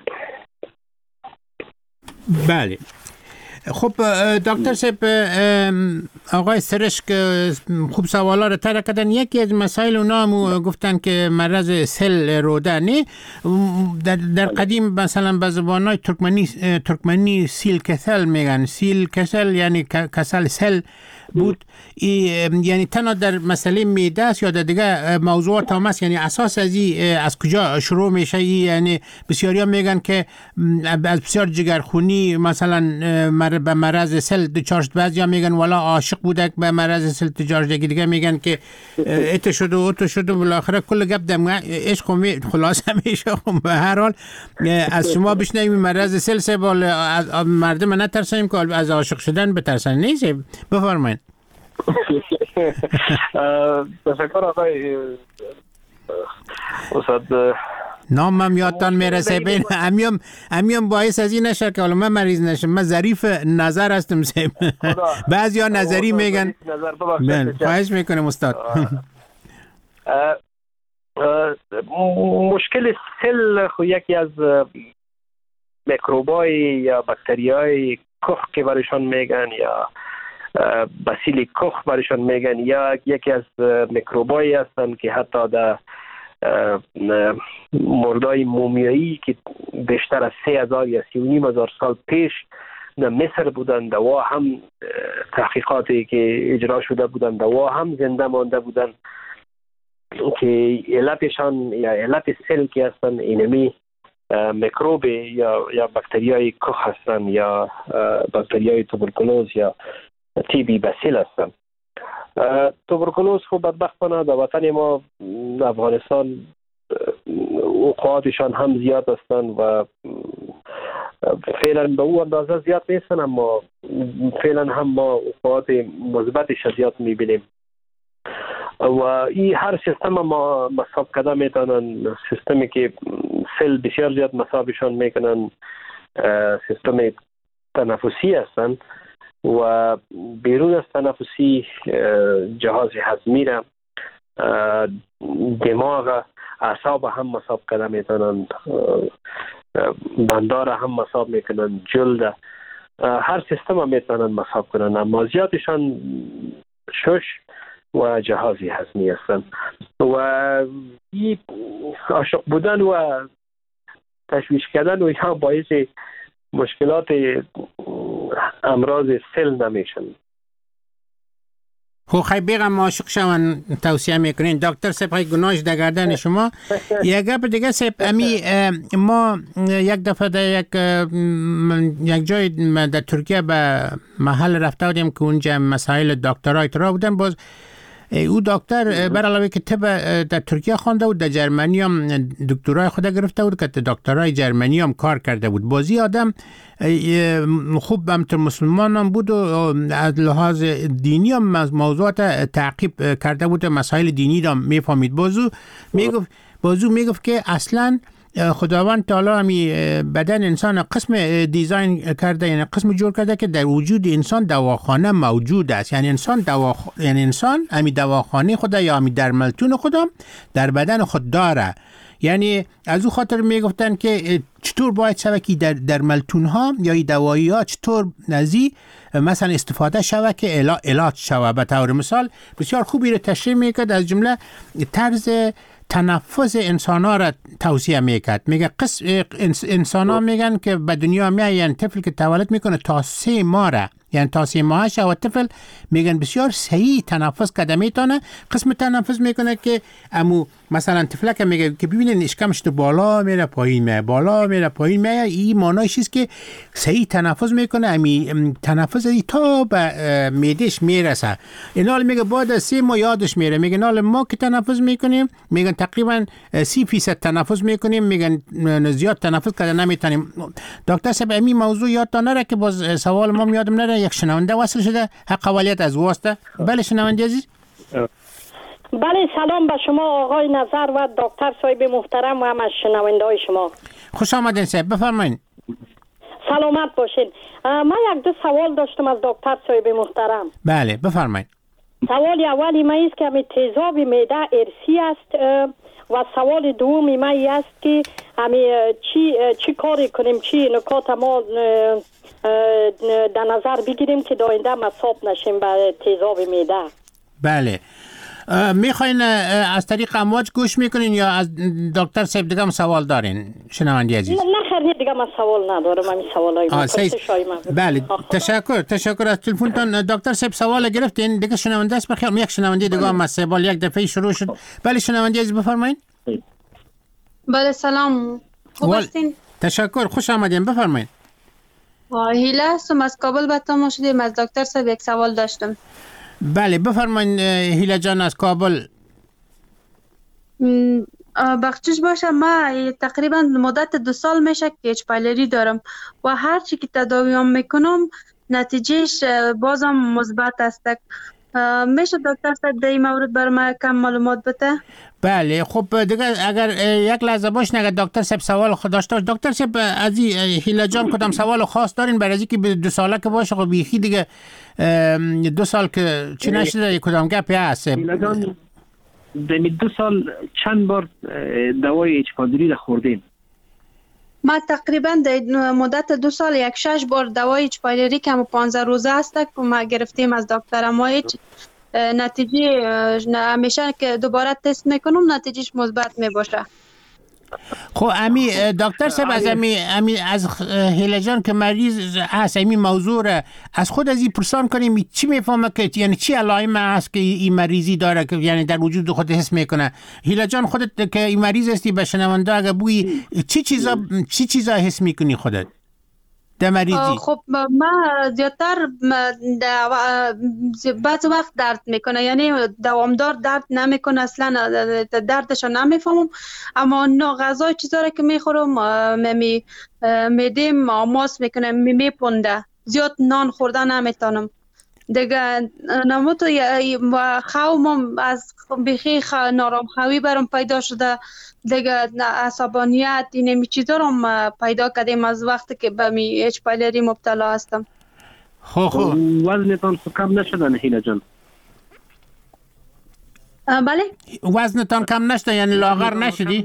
بله. خب دکتر صاحب، آقای سرشک خوب سوالا رو طرح کردن. یکی از مسائل اونا هم گفتن که مرض سل روده نه در قدیم مثلا به زبانهای ترکمنی سیل کسل میگن. سیل کسل یعنی کسل سل بود. یعنی تنها در مسئله معده است یا در دیگه موضوعات هم است؟ یعنی اساس از کجا شروع میشه؟ یعنی بسیاری ها میگن که از بسیار جگرخونی مثلا به مرض سل دچار شد. بعضی ها میگن والا عاشق بوده به مرض سل دچار شد. دیگه میگن که ات شد و اوت شد و بالاخره کل گپ دم عشق خلاصه میشه. به هر حال از شما بشنویم مرض سل سبال مردم نترسیم که از عاشق شدن بترسن. نیست؟ بفرمایید. تشکر آقای استاد. نامم یادتان میرسه بین امیم باعث از این نشه که حالا من مریض نشم. من ظریف نظر هستم سیم. بعضی ها نظری میگن. خواهش میکنم استاد. مشکل سل خو یکی از میکروبای یا باکتریای کخ که برشان میگن یا باسیلی کخ برشان میگن یا یکی از میکروبایی هستن که حتی در مردای مومیایی که بیشتر از 3000 یا 3500 سال پیش در مصر بودن، دوا هم تحقیقاتی که اجرا شده بودن دوا هم زنده مانده بودن که علتشان یا علت سل که هستن اینمی میکروب یا باکتریای کخ هستن یا باکتریای توبرکولوز یا تی بی باسیل هستن. توبرکولوز خب بدبختانه در وطن ما افغانستان وقوعاتشان هم زیاد هستن و فعلا به او اندازه زیاد نیستن، اما فعلا هم ما وقوعات مثبتش زیاد میبینیم و این هر سیستم ما مصاب کرده میتونن. سیستمی که سل بسیار زیاد مصابشان میکنن سیستم تنفسی هستن و بیرون از تنفسی جهاز هضمی را، دماغ، اعصاب هم مصاب کرده میتونن، بندار هم مصاب میکنن، جلد، هر سیستم هم میتونن مصاب کنن، اما زیادشان شش و جهاز هضمی هستن و این عاشق بودن و تشویش کردن و اینها باعث مشکلات امراض سل نمیشن. خب خیلی بیغم عاشق شون توصیه میکنین دکتر صاحب. گناهش در گردن شما. یک گپ دیگه صاحب، ما یک دفعه در یک جای در ترکیه به محل رفته بودیم که اونجا مسائل دکترای ترا بودن. باز او دکتر بر علاوه که طب در ترکیه خوانده بود، در جرمنی هم دکترای خود گرفته بود که دکترای جرمنی هم کار کرده بود. بازی آدم خوب همطور مسلمان هم بود و از لحاظ دینی هم موضوعات تعقیب کرده بود، مسائل دینی هم میفهمید. بازو میگفت که اصلا خداوند تعالی همی بدن انسان قسم دیزاین کرده، یعنی قسم جور کرده که در وجود انسان دواخانه موجود است. یعنی انسان همی دواخانه خدا یا همی درملتون خدا در بدن خود داره. یعنی از او خاطر میگفتن که چطور باید شوه که در ملتون ها یا دوایی ها چطور نزی مثلا استفاده شوه که علاج شوه. به طور مثال بسیار خوبی رو تشریح میکرد، از جمله طرز تنفس انسان ها را توصیه میکرد. میگه انسان ها میگن که به دنیا میای، یعنی طفل که تولد میکنه تا 3 ماه را، یعنی تا 3 ماهش و طفل میگن بسیار صحیح تنفس کرده میتونه. قسم تنفس میکنه که امو مثلا طفلک میگه که ببینین اشکمش تو بالا میره پایین میره، بالا میره پایین میره. این معنیش است که صحیح تنفس میکنه، امی تنفس تا به معدهش میرسه. اینا میگه بعد از 3 ماه یادش میره. میگن حالا ما که تنفس میکنیم میگن تقریبا 30% تنفس میکنیم، میگن زیاد تنفس کرده نمیتونیم. دکتر صاحب این موضوع یادتان نره که باز سوال ما یادم نره. یک شنونده وصل شده، حق اولیت از واسطه. بله شنونده عزیز. بله سلام به شما آقای نظر و دکتر صاحب محترم و هم از شنونده های شما. خوش آمدین صاحب، بفرمایید. سلامت باشین. من یک دو سوال داشتم از دکتر صاحب محترم. بله بفرمایید. سوال اولی من است که می تیزاب معده ارسی است و سوال دومی من است که چی کاری کنیم، چی نکات ما در نظر بگیریم که داینده مصاب نشیم به تیزاب معده. بله میخواین از طریق امواج گوش میکنین یا از دکتر صاحب دیگه هم سوال دارین شنوندی عزیز؟ نه خیر دیگه من سوال ندارم، همین سوالای بله تشکر از تلفنتون دکتر صاحب. سوال گرفتین دیگه شنونده است بخیر. یک شنونده دیگه هم از سبال یک دفعه شروع شد. بله شنونده عزیز بفرمایید. بله سلام، خوب هستین؟ تشکر، خوش آمدین، بفرمایید. هیله هستم از کابل به تماس شدیم. از دکتر صاحب یک سوال داشتم. بله بفرمایید هیله جان از کابل. بخشش باشه ما تقریبا مدت 2 سال میشه که اچ پایلری دارم و هر چی که تداویم میکنم نتیجهش بازم مثبت است. میشه دکتر صاحب در این مورد برای ما کم معلومات بده؟ بله خب دیگه اگر یک لحظه باش نگه دکتر صاحب سوال خود داشته. دکتر صاحب از هیله جان کدام سوال خاص دارین برای اینکه به 2 ساله که باشه خب بیخی دیگه 2 سال که چی نشده کدام گپی هست؟ هیله جان در 2 سال چند بار دوای اچ پایلری را خوردین؟ ما تقریبا در مدت 2 سال 6 بار دوای اچ پایلری که 15 روزه است که ما گرفتیم از دکتر. ما هیچ نتیجه همیشه که دوباره تست میکنم نتیجهش مثبت میباشه. خب امی دکتر صاحب از هیله جان که مریض هست این موضوع را از خود از این پرسان کنیم چی میفهمه که یعنی چی علائم هست که این مریضی داره که یعنی در وجود خود حس میکنه؟ هیله جان خودت که این مریض هستی به شنونده اگه بوی چی چیزا حس میکنی خودت در مریضی؟ خب ما زیادتر بعض وقت درد میکنه، یعنی دوامدار درد نمیکنه، اصلا دردشو نمیفهمم، اما نوع غذای چیزا که میخورم معده‌ام آماس میکنه، میپنده، زیاد نان خوردن نمیتونم دیگه. نموتو خوام از بخی نارام خوی برام پیدا شده دیگه، عصبانیت اینمی چیزا رو پیدا کردیم از وقتی که به می اچ پایلری مبتلا هستم. خب وزنتان کم نشده هیله جان؟ بله وزنتان کم نشده یعنی لاغر نشدی؟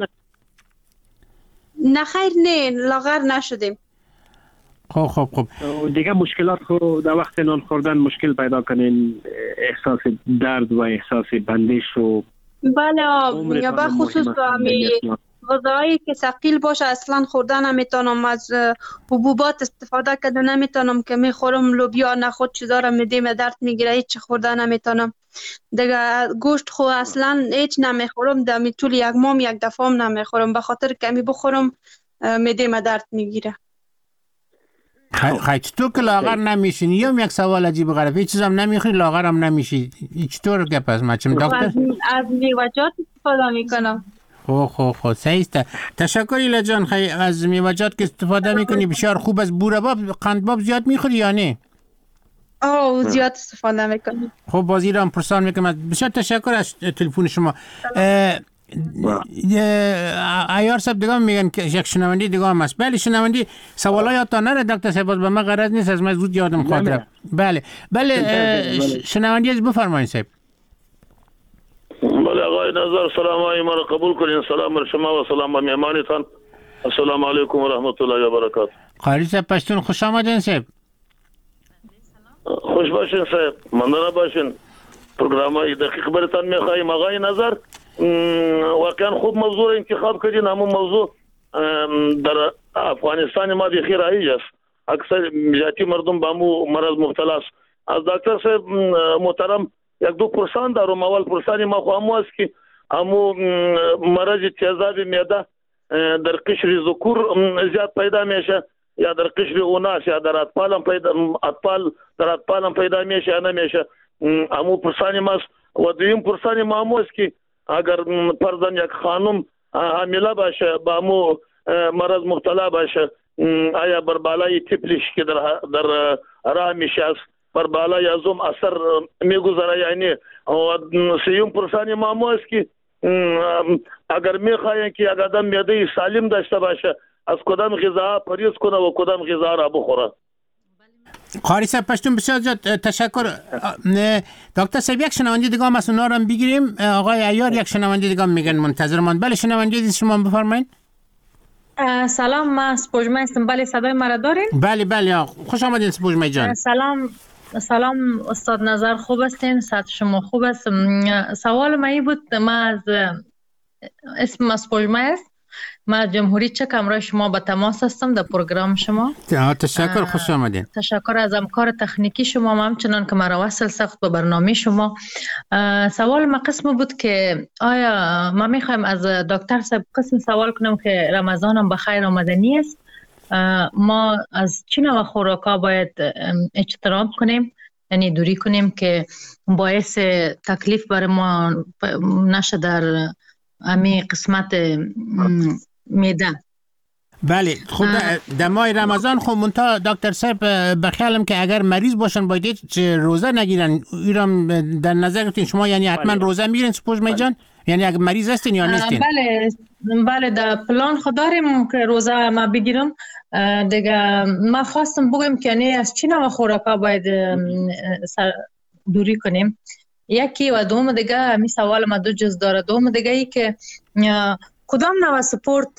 نه خیر نه لاغر نشدیم. خب دیگه مشکلات خو در وقت نان خوردن مشکل پیدا کنین، احساس درد و احساس بندش و بله یا به خصوص غذایی که ثقیل باشه اصلا خوردن نمیتونم، از حبوبات استفاده کردن نمیتونم که میخورم لوبیا نخود چیزا رو میدیم درد میگیره، هیچ خوردن نمیتونم دیگه. گوشت خو اصلا هیچ نمیخورم، در طول یک ماه یک دفعه هم نمیخورم به خاطر کمی بخورم میدیم درد میگیره. چطور که لاغر نمیشین؟ یک سوال عجیب غریب، هیچ چیزام نمیخوری لاغر هم نمیشی، چطور گپ است؟ مچم دکتر از میوه‌جات استفاده میکنم. خب صحیح است. تشکر هیله جان. از میوه‌جات که استفاده میکنی بسیار خوب است. بورباب قندباب زیاد میخوری یا نه؟ زیاد استفاده میکنم. خب بازی را هم پرسان میکنم. بسیار تشکر از تلفن شما. ایار صاحب دیگه میگن که یک شنوندی دیگه هم است. بله شنوندی سوالایتان نره دکتر صاحب، به من غرض نیست از من زود یادم خواهد رفت. بله شنوندی از بفرمایید صاحب. بله آقای نظر سلام های ما را قبول کنین. سلام بر شما و سلام بر مهمانتان. السلام علیکم و رحمت الله و برکاته. قاری صاحب پشتون خوش آمدین صاحب. خوش باشین صاحب، مندانه باشین. پروگرام های دقیق برتان میخواهیم آقای نظر. واقعا خوب موضوع انتخاب کردین. همون موضوع در افغانستان ما بخیر رایج است، اکثر زیادی مردم به همو مرض مبتلا است. از دکتر صاحب محترم یک دو پرسان دارم. اول پرسان ما خو همو است که همو مرض تیزاب معده در قشر ذکور زیاد پیدا میشه یا در قشر اوناس یا در اطفال پیدا میشه یا نمیشه؟ همو پرسان ما است. و دویم پرسان ما همو است که اگر فرضاً یک خانم حامله باشه با همو مرض مبتلا باشه، آیا بر بالای طفلش که در رحمش است بر بالای ازم اثر میگذاره یعنی؟ و سیوم پرسان ما همو است که اگر میخواین که یک آدم معده سالم داشته باشه، از کدام غذا پرهیز کنه و کدام غذا را بخوره. قاری صاحب پشتون بسیار زیاد تشکر. دکتر صاحب یک شنونده دیگه هم از اونا رو بگیریم. آقای عیار یک شنونده دیگه میگن منتظرمان. بله شنونده شما بفرمایید. سلام، من سپوجمه هستم. بله صدای مرا دارین؟ بله خوش آمدین سپوجمه جان. سلام استاد نظر، خوب هستین؟ صحت شما خوب است؟ سوال من این بود، من از اسم سپوجمه است، من از جمهوری چک همراه شما به تماس هستم در پروگرام شما. تشکر، خوش آمدین. تشکر از همکار تکنیکی شما، همچنان که مرا وصل ساخت به برنامه شما. سوال ما قسم بود که آیا ما میخوایم از دکتر صاحب قسم سوال کنم که رمضان هم بخیر آمدنی است، ما از چه نوع خوراکا باید اجتناب کنیم، یعنی دوری کنیم که باعث تکلیف برای ما نشه در امی قسمت میده. بله خب در ماه رمضان خب منتها دکتر صاحب بخیالم که اگر مریض باشن باید روزه نگیرن. ایرام در نظر گرفتین شما، یعنی حتما روزه میگیرین سپوجمه جان؟ یعنی اگر مریض هستین یا نیستین؟ بله در پلان خود داریم که روزه ما بگیرم. دیگه ما خواستم بگم که یعنی از چی نوع خوراکا باید دوری کنیم. یکی و دوم دیگه می سوال ما دو جز داره. دوم دیگه ای که کدام نوع سپورت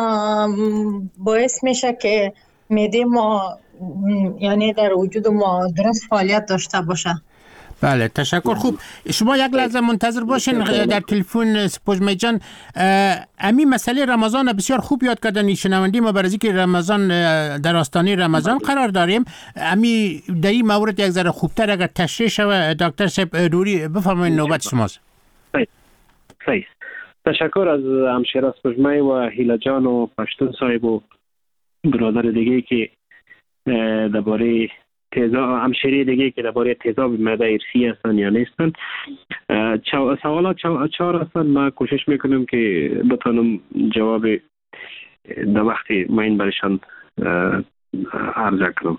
باعث میشه که معده ما یعنی در وجود ما درست فعالیت داشته باشه. بله تشکر. خوب شما یک لحظه منتظر باشین در تلفن سپوجمه جان. امی مسئله رمضان بسیار خوب یاد کردن شنوندی ما، برای که رمضان در آستانه رمضان قرار داریم. امی در این مورد یک ذره خوبتر اگر تشریح شود دکتر صاحب نوری بفرمایید، نوبت شماست. صحیح. تشکر از همشیره سپوجمه و هیلا جان و پشتون صاحب و برادر دیگه که درباره همشیره دیگه که درباره تیزاب معده ارثی هستن یا نیستن. سوالات چهار هستن. من کوشش میکنم که بتونم جواب در وقتی ما این برشان عرضه کنم.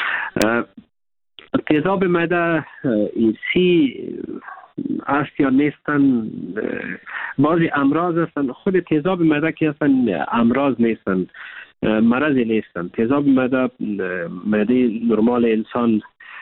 تیزاب معده ارثی است یا نیستن؟ بعضی امراض هستن. خود تیزاب معده که هستن امراض نیستن، مرض نیستن. تیزاب معده نرمال انسان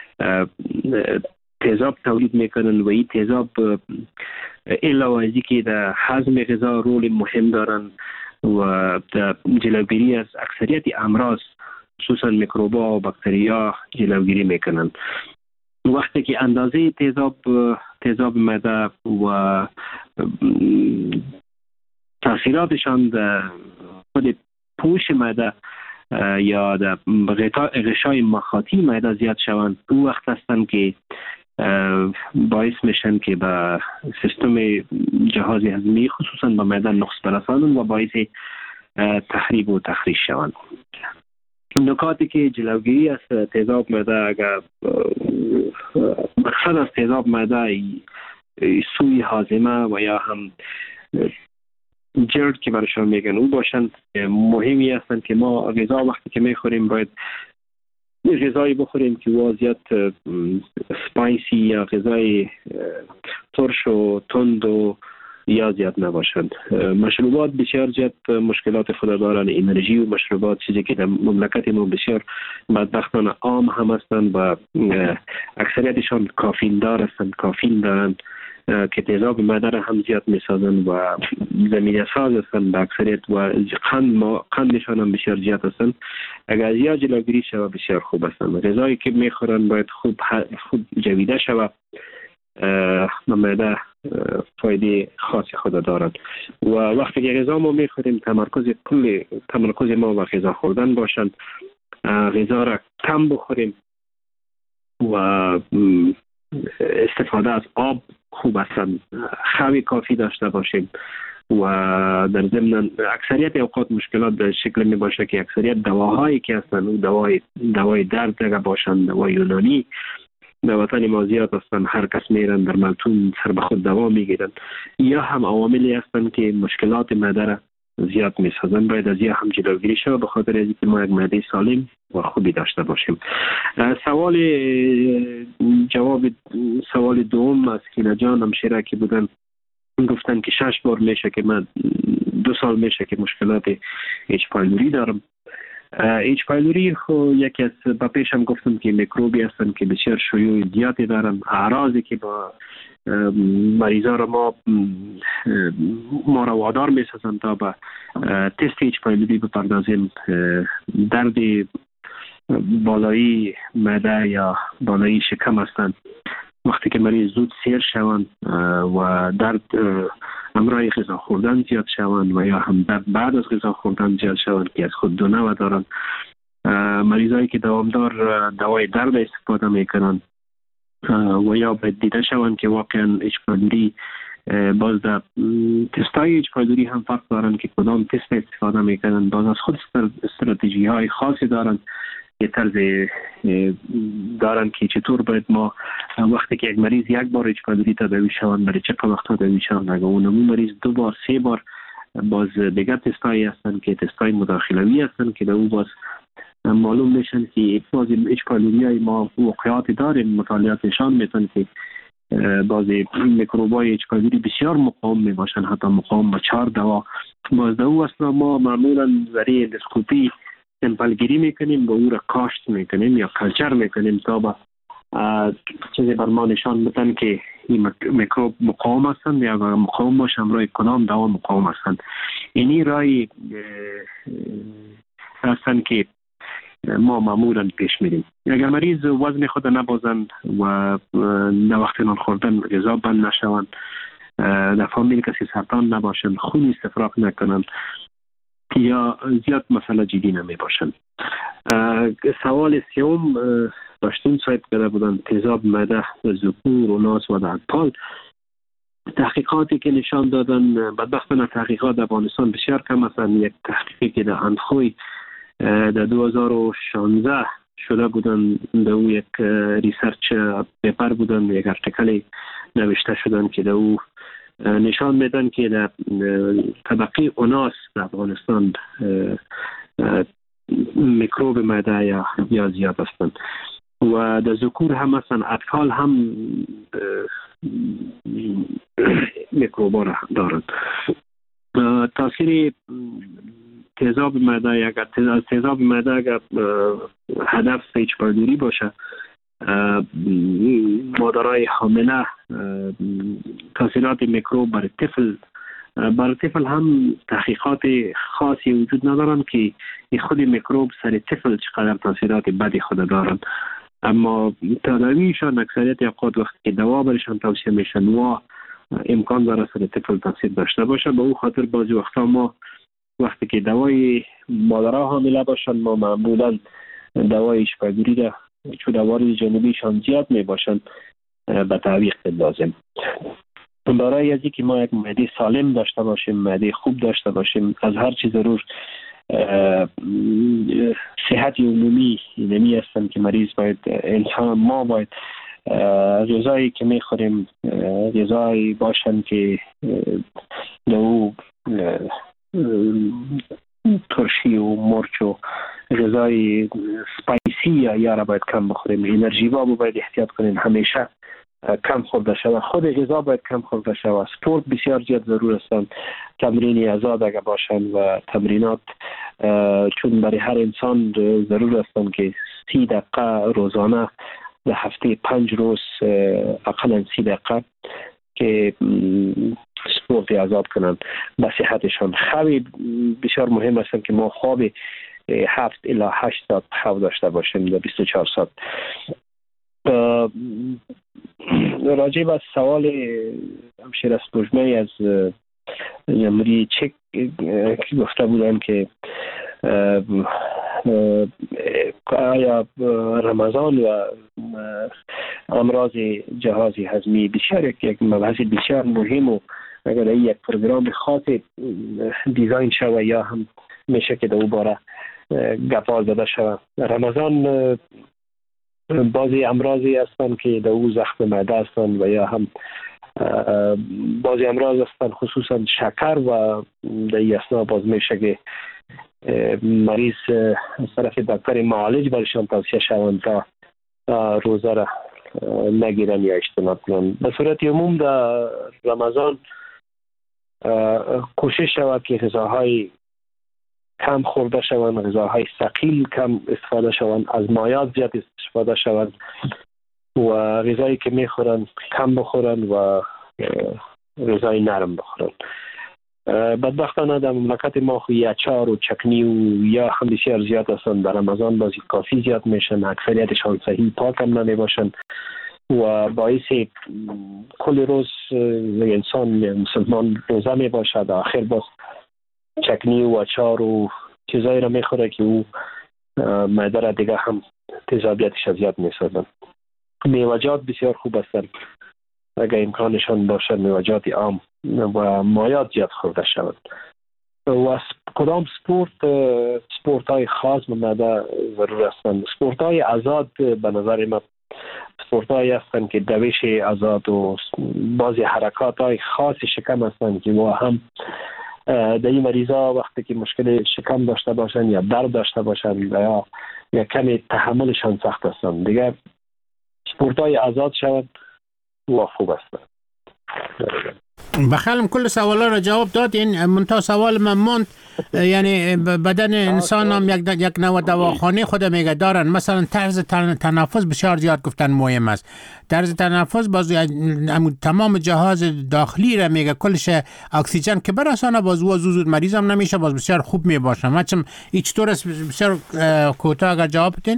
تیزاب تولید میکنن و این تیزاب علاوه از اینکه در هضم غذا رول مهم دارن و در جلوگیری از اکثریت امراض خصوصا میکروبا و باکتریا جلوگیری میکنن. وقتی که اندازه تیزاب معده و تاثیراتشان در خود پوش معده یا در غشای مخاطی معده زیاد شوند، او وقت هستند که باعث میشن که به سیستم جهاز هضمی خصوصا به معده نقص برسانند و باعث تخریب و تخریش شوند. نکاتی که جلوگیری از تیزاب معده، اگر مقصد از تیزاب معده سوی هاضمه و یا هم جرد که برشان میگن او باشند، مهمی هستند که ما غذا وقتی که میخوریم باید غذایی بخوریم که واضحیت سپایسی یا غذای ترش و تند و یا زیاد نباشند. مشروبات بسیار زیاد مشکلات خود دارند. انرژی و مشروبات چیزی که در مملکت ما بسیار بدبختانه عام هم هستند و اکثریتشان کافین دار هستند، کافین دارند که تیزاب معده را هم زیاد میسازند و زمینه ساز هستند به اکثریت و قندشان هم بسیار زیاد هستند. اگر از یا جلوگیری شود بسیار خوب هستند. غذایی که میخورند باید خوب جویده شود، معده فایده خاص خود دارد و وقتی که غذا ما میخوریم تمرکز ما و غذا خوردن باشند. غذا را کم بخوریم و استفاده از آب خوب است. خواب کافی داشته باشیم و در ضمن اکثریت اوقات مشکلات به شکل می باشه که اکثریت دواهایی که هستند دوای درد دیگه باشند، دوای یونانی در وطن ما زیاد هستند. هر کس میرن در ملتون سر به خود دوا میگیرن، یا هم عواملی هستند که مشکلات معده را زیاد میسازن. باید از یا هم جلوگیری شود به خاطر از اینکه ما یک معده سالم و خوبی داشته باشیم. جواب سوال دوم از کینا جان همشیره که بودن گفتن که 6 بار میشه که من 2 سال میشه که مشکلات ایچ پایلوری دارم. ایچ پایلوری یکی از با پیشم گفتم که میکروبی هستن که بسیار شیوع زیادی دارن. اعراضی که با مریضا رو ما رو وادار میسازن تا به تست ایچ پایلوری بپردازیم. درد بالایی معده یا بالایی شکم هستند. وقتی که مریض زود سیر شوند و درد همراه غذا خوردن زیاد شوند و یا هم درد بعد از غذا خوردن زیاد شوند که از خود دو دارن. مریضایی که دوامدار دوای درد استفاده میکنن و یا باید دیده شوند که واقعا ایچ پایلوری باز در تستای ایچ پایلوری هم فرق دارن که کدام تست استفاده میکنن. باز از خود استراتژی های خاصی دارن، یه طرز دارن که چطور باید ما وقتی که یک مریض یک بار ایچ پایلوری تداوی شوند برای چه وقت تداوی شوند. اگر اون مریض 2 بار 3 بار باز دیگر تستایی هستن که تستای مداخلوی هستن که در او باز معلوم میشن که باز ایچ پایلوری های ما واقعیات داریم. مطالعات نشان میدن که بعضی میکروبای ایچ پایلوری بسیار مقاوم میباشن، حتی مقاوم با 4 دوا. باز در او اصلا ما معمولا ذریعه اندوسکوپی سمپل گیری میکنیم، با او را کاشت میکنیم یا کلچر میکنیم تا با چیزی بر ما نشان بدن که این میکروب مقاوم هستند یا اگر مقاوم باشه همراه کدام دوا مقاوم هستند. اینی رای هستند که ما معمولا پیش میریم. اگر مریض وزن خود نبازند و در وقت نان خوردن غذا بند نشوند، در فامیل کسی سرطان نباشند، خون استفراغ نکنند یا زیاد مسئله جدی نمی باشند. سوال سوم داشتیم صاحب کرده بودن تیزاب معده در ذکور و ناس و در اطفال. تحقیقاتی که نشان دادن بدبختانه تحقیقات در افغانستان بسیار کم هستند. یک تحقیقی که در اندخوی در 2016 شده بودن، در او یک ریسرچ پیپر بودن، یک ارتیکل نوشته شدن که در او نشان میدن که در طبقه اوناس در افغانستان میکروب معده یا زیاد هستند و در ذکور هم هستند. اطفال هم میکروبا را دارند. تاثیر تیزاب معده، اگر تیزاب معده اگر هدف ایچ پایلوری باشه، مادرای حامله تاثیرات میکروب برای طفل هم تحقیقات خاصی وجود ندارن که خود میکروب سر طفل چقدر تاثیرات بدی خود دارن. اما تداویشان اکثریت اوقات وقتی که دوا برشان توصیه میشن و امکان داره سر طفل تاثیر داشته باشه. به او خاطر بعضی وقتا ما وقتی که دوای مادرها حامله باشن ما معمولا دوای ایچ پایلوری را چون عوارض جانبیشان زیاد می باشند به تعویق لازم. برای از اینکه ما یک معده سالم داشته باشیم، معده خوب داشته باشیم، از هر چیز ضرور صحت عمومی نمی هستن که مریض باید انسان ما باید غذایی که میخوریم غذایی باشن که او ترشی و مرچ و غذای سپایسی یا را باید کم بخوریم. انرژی با باید احتیاط کنیم، همیشه کم خورده شود. خود غذا باید کم خورده شود. سپورت بسیار زیاد ضرور هستند. تمرینی آزاد اگر باشند و تمرینات چون برای هر انسان ضرور هستند که 30 دقیقه روزانه در هفته 5 روز اقلا 30 دقیقه که سپورت آزاد کنند به صحتشان. خواب بسیار مهم است که ما خواب 7 الی 8 ساعت خواب داشته باشیم در 24 ساعت. راجع به سوال همشیر اسپوجمه از جمهوری چک گفته بودن که آیا رمضان و امراض جهاز هضمی بسیار یک مبحث بسیار مهم و اگر یک پروگرام خاص دیزاین شود یا هم میشه که در او باره گپ زده شود. رمضان بعضی امراضی هستند که در او زخم معده هستند و یا هم بعضی امراض هستند خصوصا شکر و در این اثنا باز میشه که مریض از طرف دکتر معالج برشان توصیه شوند تا روزه را نگیرن یا اجتناب کنند. به صورت عموم در رمضان کوشش شود که غذاهای کم خورده شوند، غذاهای ثقیل کم استفاده شوند، از مایعات زیاد استفاده شوند و غذایی که میخورن کم بخورن و غذای نرم بخورن. بدبختانه در مملکت ما خوی اچار و چکنی و یا هم بسیار زیاد هستند. در رمضان بازی کافی زیاد میشن، اکثریتشان صحیح پاک هم نمی باشن و باعث کل روز انسان مسلمان روزه می باشد، آخر باز چکنی و اچار و چیزایی را میخوره که او معده را دیگه هم تیزابیتش زیاد میسازن. میوجات بسیار خوب هستند اگر امکانشان باشد، میوجات عام و مایعات زیاد خورده شود. و کدام سپورت های خاص به معده ضرور هستند. سپورت های آزاد به نظر من سپورت هایی هستند که دوش آزاد و بعضی حرکات های خاص شکم هستند که و هم در این مریضا وقتی که مشکل شکم داشته باشند یا درد داشته باشند یا کمی تحملشان سخت هستند دیگه سپورت های آزاد شود و خوب هستند. بخیالم کل سوالا را جواب دادین. منتها سوال من موند، یعنی بدن انسان هم یک نوع دواخانه خود میگه دارن. مثلا طرز تنفس بسیار زیاد گفتن مهم است. طرز تنفس باز تمام جهاز داخلی را میگه کلش اکسیژن که برسانه باز زود مریض هم نمیشه، باز بسیار خوب میباشه. مثلا هیچ طور بسیار کوتاه اگر جواب بدین.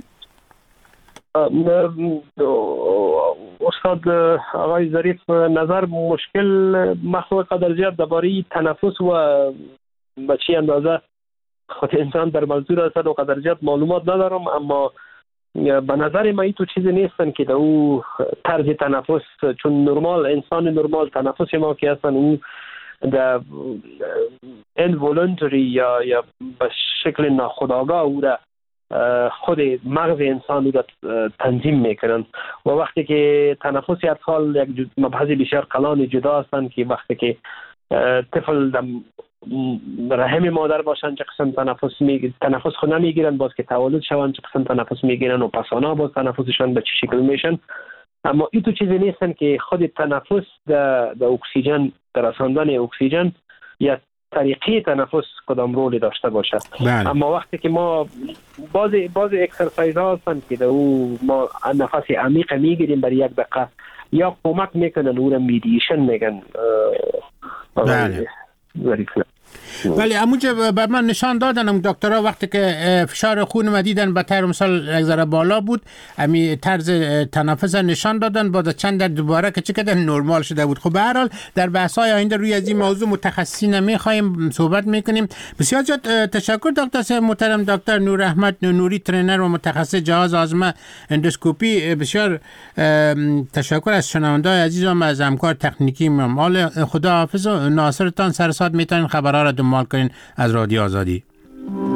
استاد آقای ظریف نظر مشکل مخلوق قدر زیاد درباره تنفس و به چی اندازه خود انسان در موضوع است و قدر زیاد معلومات ندارم، اما به نظر من تو چیزی نیستن که در او طرز تنفس، چون نرمال انسان نرمال تنفس ما که هستن او در involuntary یا به شکل ناخودآگاه او را خود مغز انسان را تنظیم میکنن و وقتی که تنفس اطفال یک مبحث بسیار کلان جدا هستند که وقتی که طفل در رحم مادر باشن چه قسم تنفس خود نمیگیرن، باز که تولد شوند چه قسم تنفس میگیرن و پسانا باز تنفسشان به چه شکل میشن. اما این تو چیزی نیستن که خود تنفس در اکسیژن، در رساندن اکسیژن یا طریقه تنفس کدام رولی داشته باشه. اما وقتی که ما بعض اکسرسایز ها هستن که در او ما نفس عمیق میگیریم برای 1 دقیقه یا کمک میکنن او را میدیشن میگن. ولی اموجه بر من نشان دادن دکترها وقتی که فشار خون ما دیدن به طور مثال یک ذره بالا بود، امی طرز تنفس نشان دادن، بعد چند در دوباره که چقدر نرمال شده بود. خب به هر حال در بحث‌های آینده روی از این موضوع متخصصین می‌خوایم صحبت می‌کنیم. بسیار زیاد تشکر دکتر صاحب محترم، دکتر نور احمد نوری، ترینر و متخصص جهاز آزمه اندوسکوپی. بسیار تشکر از شنونده‌های عزیزم، از همکار تکنیکی مال. خدا حافظ و ناصرتان سرساد. میتونین خبرها را دنبال کنین از رادیو آزادی.